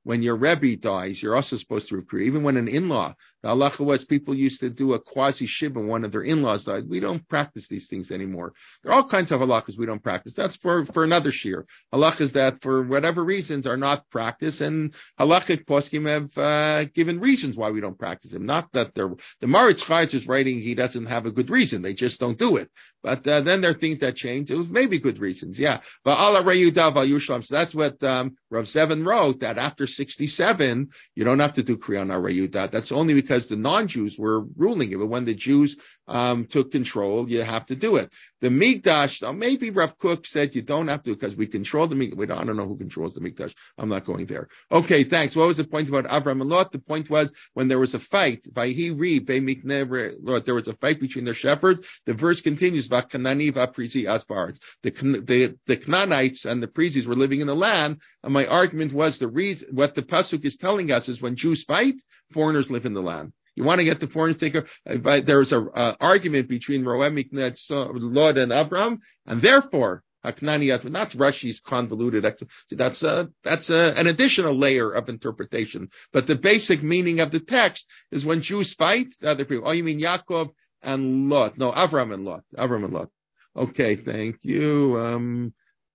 when your Rebbe dies, you're also supposed to recruit. Even when an in-law, the halacha was people used to do a quasi-shiv when one of their in-laws died. We don't practice these things anymore. There are all kinds of halachas we don't practice. That's for, for another shir. Halachas that for whatever reasons are not practiced, and halachic poskim have uh, given reasons why we don't practice them. Not that they're, the Maritz Chaitz is writing he doesn't have a good reason. They just don't do it. But uh, then there are things that change. It was maybe good reasons. Yeah. But Allah Reyudav al Yushlam. So that's what um, Rav Zevin wrote, that after sixty-seven, you don't have to do Kriyan Reyudah. That's only because the non-Jews were ruling it. But when the Jews um, took control, you have to do it. The Mikdash, now maybe Rav Kook said you don't have to because we control the Mikdash. Wait, I don't know who controls the Mikdash. I'm not going there. Okay, thanks. What was the point about Avram and Lot? The point was when there was a fight, Vayhi Ri, Bei Mikne Lot, there was a fight between their shepherds. The verse continues, Vakanani Vaprizi Asbards. The, the, the Canaanites and the Prizis were living in the land, and my argument was the reason, what the Pasuk is telling us is when Jews fight, foreigners live in the land. You want to get the foreign thinker? Uh, there's a uh, argument between Roeh Mikne, Lot and Abram, and therefore, Haknaniyat, not Rashi's convoluted. That's a, that's a, an additional layer of interpretation. But the basic meaning of the text is when Jews fight, the other people. Oh, you mean Yaakov and Lot? No, Avram and Lot. Avram and Lot. Okay, thank you. Um,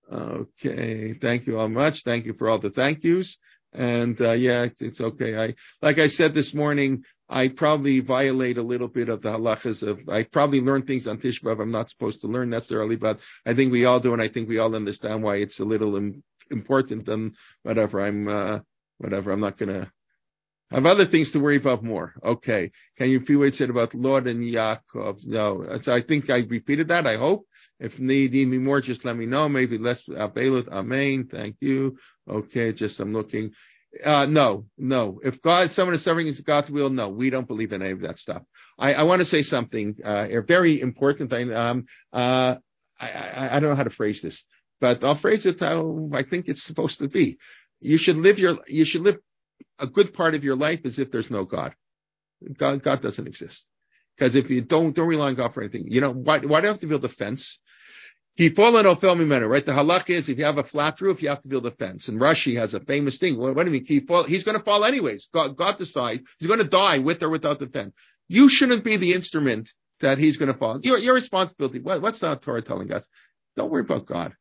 okay, thank you all much. Thank you for all the thank yous. And uh, yeah, it's, it's okay. I, like I said this morning, I probably violate a little bit of the halachas of, I probably learn things on Tisha B'Av I'm not supposed to learn necessarily, but I think we all do, and I think we all understand why it's a little im- important and whatever. I'm, uh, whatever. I'm not going to have other things to worry about more. Okay. Can you repeat what you said about Lot and Yaakov? No. I think I repeated that, I hope. If need me more, just let me know. Maybe less. Abelut. Amen. Thank you. Okay. Just I'm looking. Uh, no, no. If God, someone is suffering is God's will, no, we don't believe in any of that stuff. I, I want to say something, uh, a very important thing. Um, uh, I, I, I don't know how to phrase this, but I'll phrase it how I think it's supposed to be. You should live your, you should live a good part of your life as if there's no God. God, God doesn't exist. Because if you don't, don't rely on God for anything. You know, why, why do you have to build a fence? Right? The halach is if you have a flat roof, you have to build a fence. And Rashi has a famous thing. What, what do you mean? Fall? He's going to fall anyways. God, God decides he's going to die with or without the fence. You shouldn't be the instrument that he's going to fall. Your, your responsibility. What, what's the Torah telling us? Don't worry about God.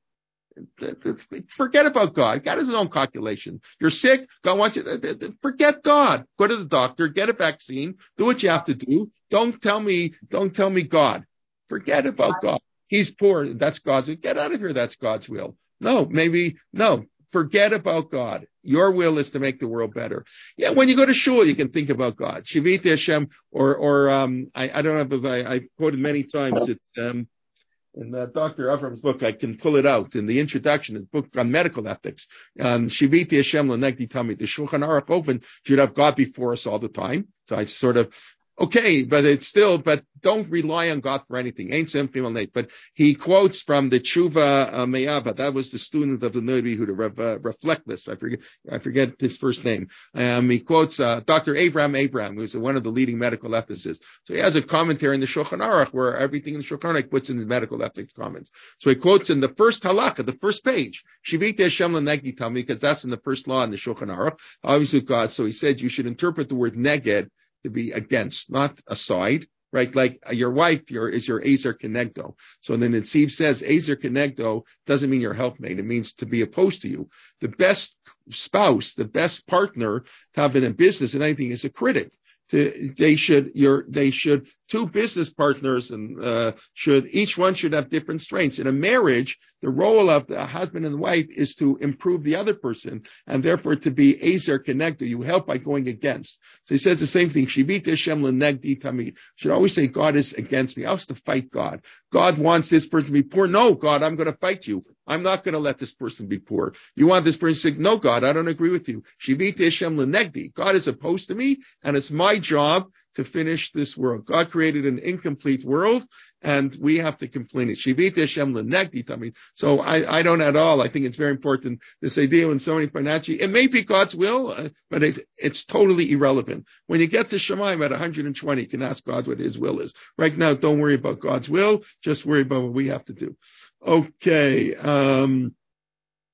Forget about God. God has his own calculation. You're sick. God wants you. Forget God. Go to the doctor. Get a vaccine. Do what you have to do. Don't tell me. Don't tell me God. Forget about God. He's poor. That's God's will. Get out of here. That's God's will. No, maybe no. Forget about God. Your will is to make the world better. Yeah, when you go to shul, you can think about God. Shivit Hashem, or or um, I, I don't know if I, I quoted many times. It's um. In uh, Doctor Avram's book, I can pull it out in the introduction, the book on medical ethics. On Shiviti Hashem L'Negdi Tamid, the Shulchan Aruch open should have God before us all the time. So I sort of, okay, but it's still, but don't rely on God for anything. Ain't simple, Nate. But he quotes from the Tshuva uh, Meyava. That was the student of the Noda Yehuda, Rev, uh, Reflectless. I forget, I forget his first name. Um, he quotes uh, Doctor Abraham Abraham, who's one of the leading medical ethicists. So he has a commentary in the Shulchan Aruch where everything in the Shulchan Aruch puts in his medical ethics comments. So he quotes in the first halakha, the first page, Shiviti Hashem L'Negdi Tamid, because that's in the first law in the Shulchan Aruch. Obviously, God. So he said you should interpret the word neged to be against, not aside, right? Like your wife your, is your Ezer Kenegdo. So then the Netziv says Ezer Kenegdo doesn't mean your helpmate. It means to be opposed to you. The best spouse, the best partner to have in a business and anything is a critic. To, they should, your, they should, two business partners and, uh, should, each one should have different strengths. In a marriage, the role of the husband and wife is to improve the other person and therefore to be Ezer Kenegdo. You help by going against. So he says the same thing. Shivit Hashem L'Negdi Tamid. Should always say God is against me. I have to fight God. God wants this person to be poor. No, God, I'm going to fight you. I'm not going to let this person be poor. You want this person to say, no, God, I don't agree with you. Shivit Hashem L'Negdi. God is opposed to me and it's my job to finish this world. God created an incomplete world, and we have to complete it. Shivit Hashem L'Negdi Tamid. So I, I don't at all. I think it's very important. This idea when somebody Panachi, it may be God's will, uh, but it, it's totally irrelevant. When you get to Shemaim at one hundred twenty, you can ask God what His will is. Right now, don't worry about God's will. Just worry about what we have to do. Okay. Um,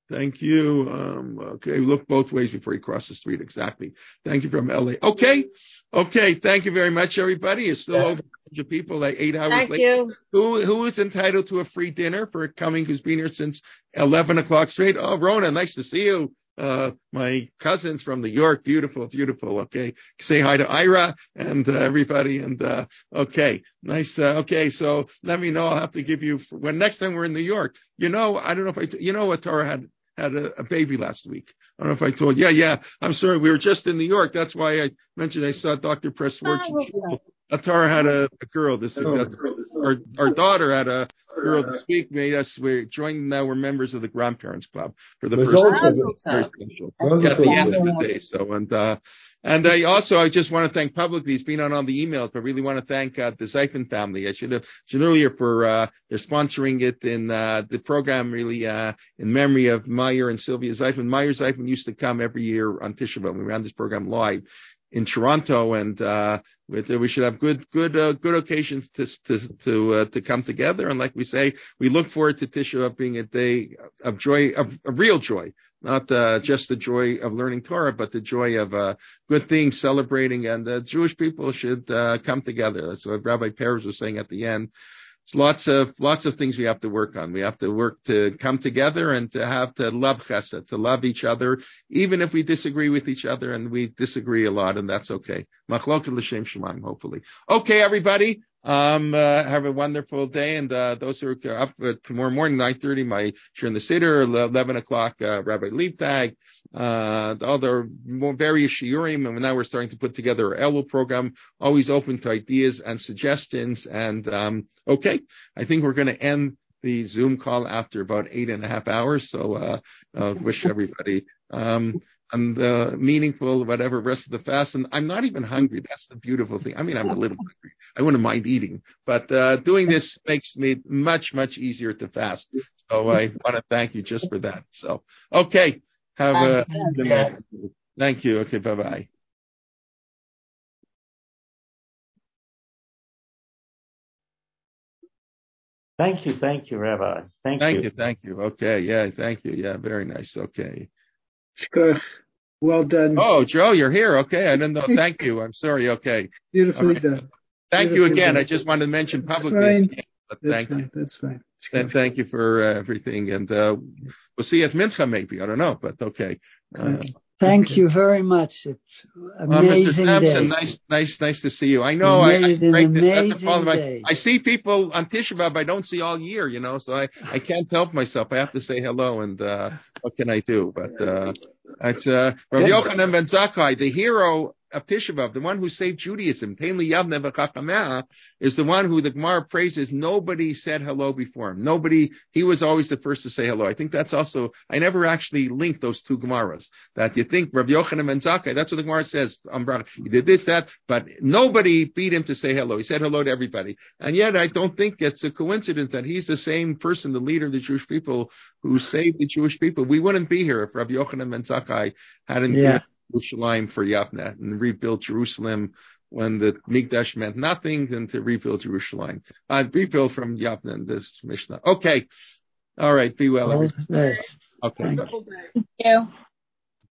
Thank you. Um, okay, look both ways before you cross the street. Exactly. Thank you from L A. Okay. Okay. Thank you very much, everybody. It's still yeah. over one hundred people, like eight hours Thank late. you. Who, who is entitled to a free dinner for coming, who's been here since eleven o'clock straight? Oh, Rona, nice to see you. Uh, my cousins from New York. Beautiful, beautiful. Okay. Say hi to Ira and uh, everybody. And, uh, okay. Nice. Uh, okay. So let me know. I'll have to give you when next time we're in New York, you know, I don't know if I, t- you know what Torah had, had a, a baby last week. I don't know if I told you. Yeah, yeah. I'm sorry. We were just in New York. That's why I mentioned I saw Doctor Pressworth. Atara had a, a girl this week. Our, our daughter had a girl this week. Made us, we joined now. We're members of the Grandparents Club for the first time. It's very special. Yeah, at the end of the day. So, and, uh, and I also, I just want to thank publicly, he's been on all the emails, but I really want to thank, uh, the Zeifman family. I should have, should earlier for, uh, they're sponsoring it in, uh, the program really, uh, in memory of Meyer and Sylvia Zeifman. Meyer Zeifman used to come every year on Tisha B'Av. We ran this program live in Toronto, and uh, with, uh, we should have good, good, uh, good occasions to to to uh, to come together. And like we say, we look forward to Tisha B'Av being a day of joy, of, of real joy, not uh, just the joy of learning Torah, but the joy of uh, good things, celebrating. And uh, Jewish people should uh, come together. That's what Rabbi Peres was saying at the end. It's lots of, lots of things we have to work on. We have to work to come together and to have to love chesed, to love each other, even if we disagree with each other, and we disagree a lot, and that's okay. Machloket l'shem shemaim, hopefully. Okay, everybody. Um, uh, have a wonderful day. And, uh, those who are up uh, tomorrow morning, nine thirty, my Shir in the Siddur, eleven o'clock, uh, Rabbi Liebtag, uh, all the more various shiurim. And now we're starting to put together our Elul program, always open to ideas and suggestions. And, um, okay, I think we're going to end the Zoom call after about eight and a half hours. So, uh, uh wish everybody, um, and uh, meaningful, whatever, rest of the fast. And I'm not even hungry. That's the beautiful thing. I mean, I'm a little hungry. I wouldn't mind eating, but uh, doing this makes me much, much easier to fast. So I want to thank you just for that. So, okay. Have a good night. Thank you. Okay. Bye-bye. Thank you. Thank you, Rabbi. Thank, thank you. you. Thank you. Okay. Yeah. Thank you. Yeah. Very nice. Okay. Well done. Oh, Joe, you're here. Okay. I didn't know. Thank you. I'm sorry. Okay. Beautifully right. done. Thank Beautifully you again. done. I just wanted to mention That's publicly. Fine. But That's thank fine. you. That's fine. And thank you for uh, everything. And uh, we'll see you at Mincha maybe. I don't know, but okay. Uh, Thank you very much. It's amazing uh, Mister Sampson, day. nice, nice, nice to see you. I know I, I break this. That's a problem. I, I see people on Tisha B'Av I don't see all year, you know, so I, I can't help myself. I have to say hello, and uh, what can I do? But uh, it's uh, Rabbi Yochanan ben Zakkai, the hero of Tisha B'Av, the one who saved Judaism, is the one who the Gemara praises. Nobody said hello before him. Nobody, he was always the first to say hello. I think that's also, I never actually linked those two Gemaras. That you think Rabbi Yochanan ben Zakkai, that's what the Gemara says. Um, he did this, that, but nobody beat him to say hello. He said hello to everybody. And yet I don't think it's a coincidence that he's the same person, the leader of the Jewish people who saved the Jewish people. We wouldn't be here if Rabbi Yochanan ben Zakkai hadn't yeah. Yerushalayim for Yavne and rebuilt Jerusalem when the Mikdash meant nothing, and to rebuild Jerusalem. Uh, rebuild from Yavne in this Mishnah. Okay. All right. Be well. All the best. Okay. Thank bye. you. Thank you.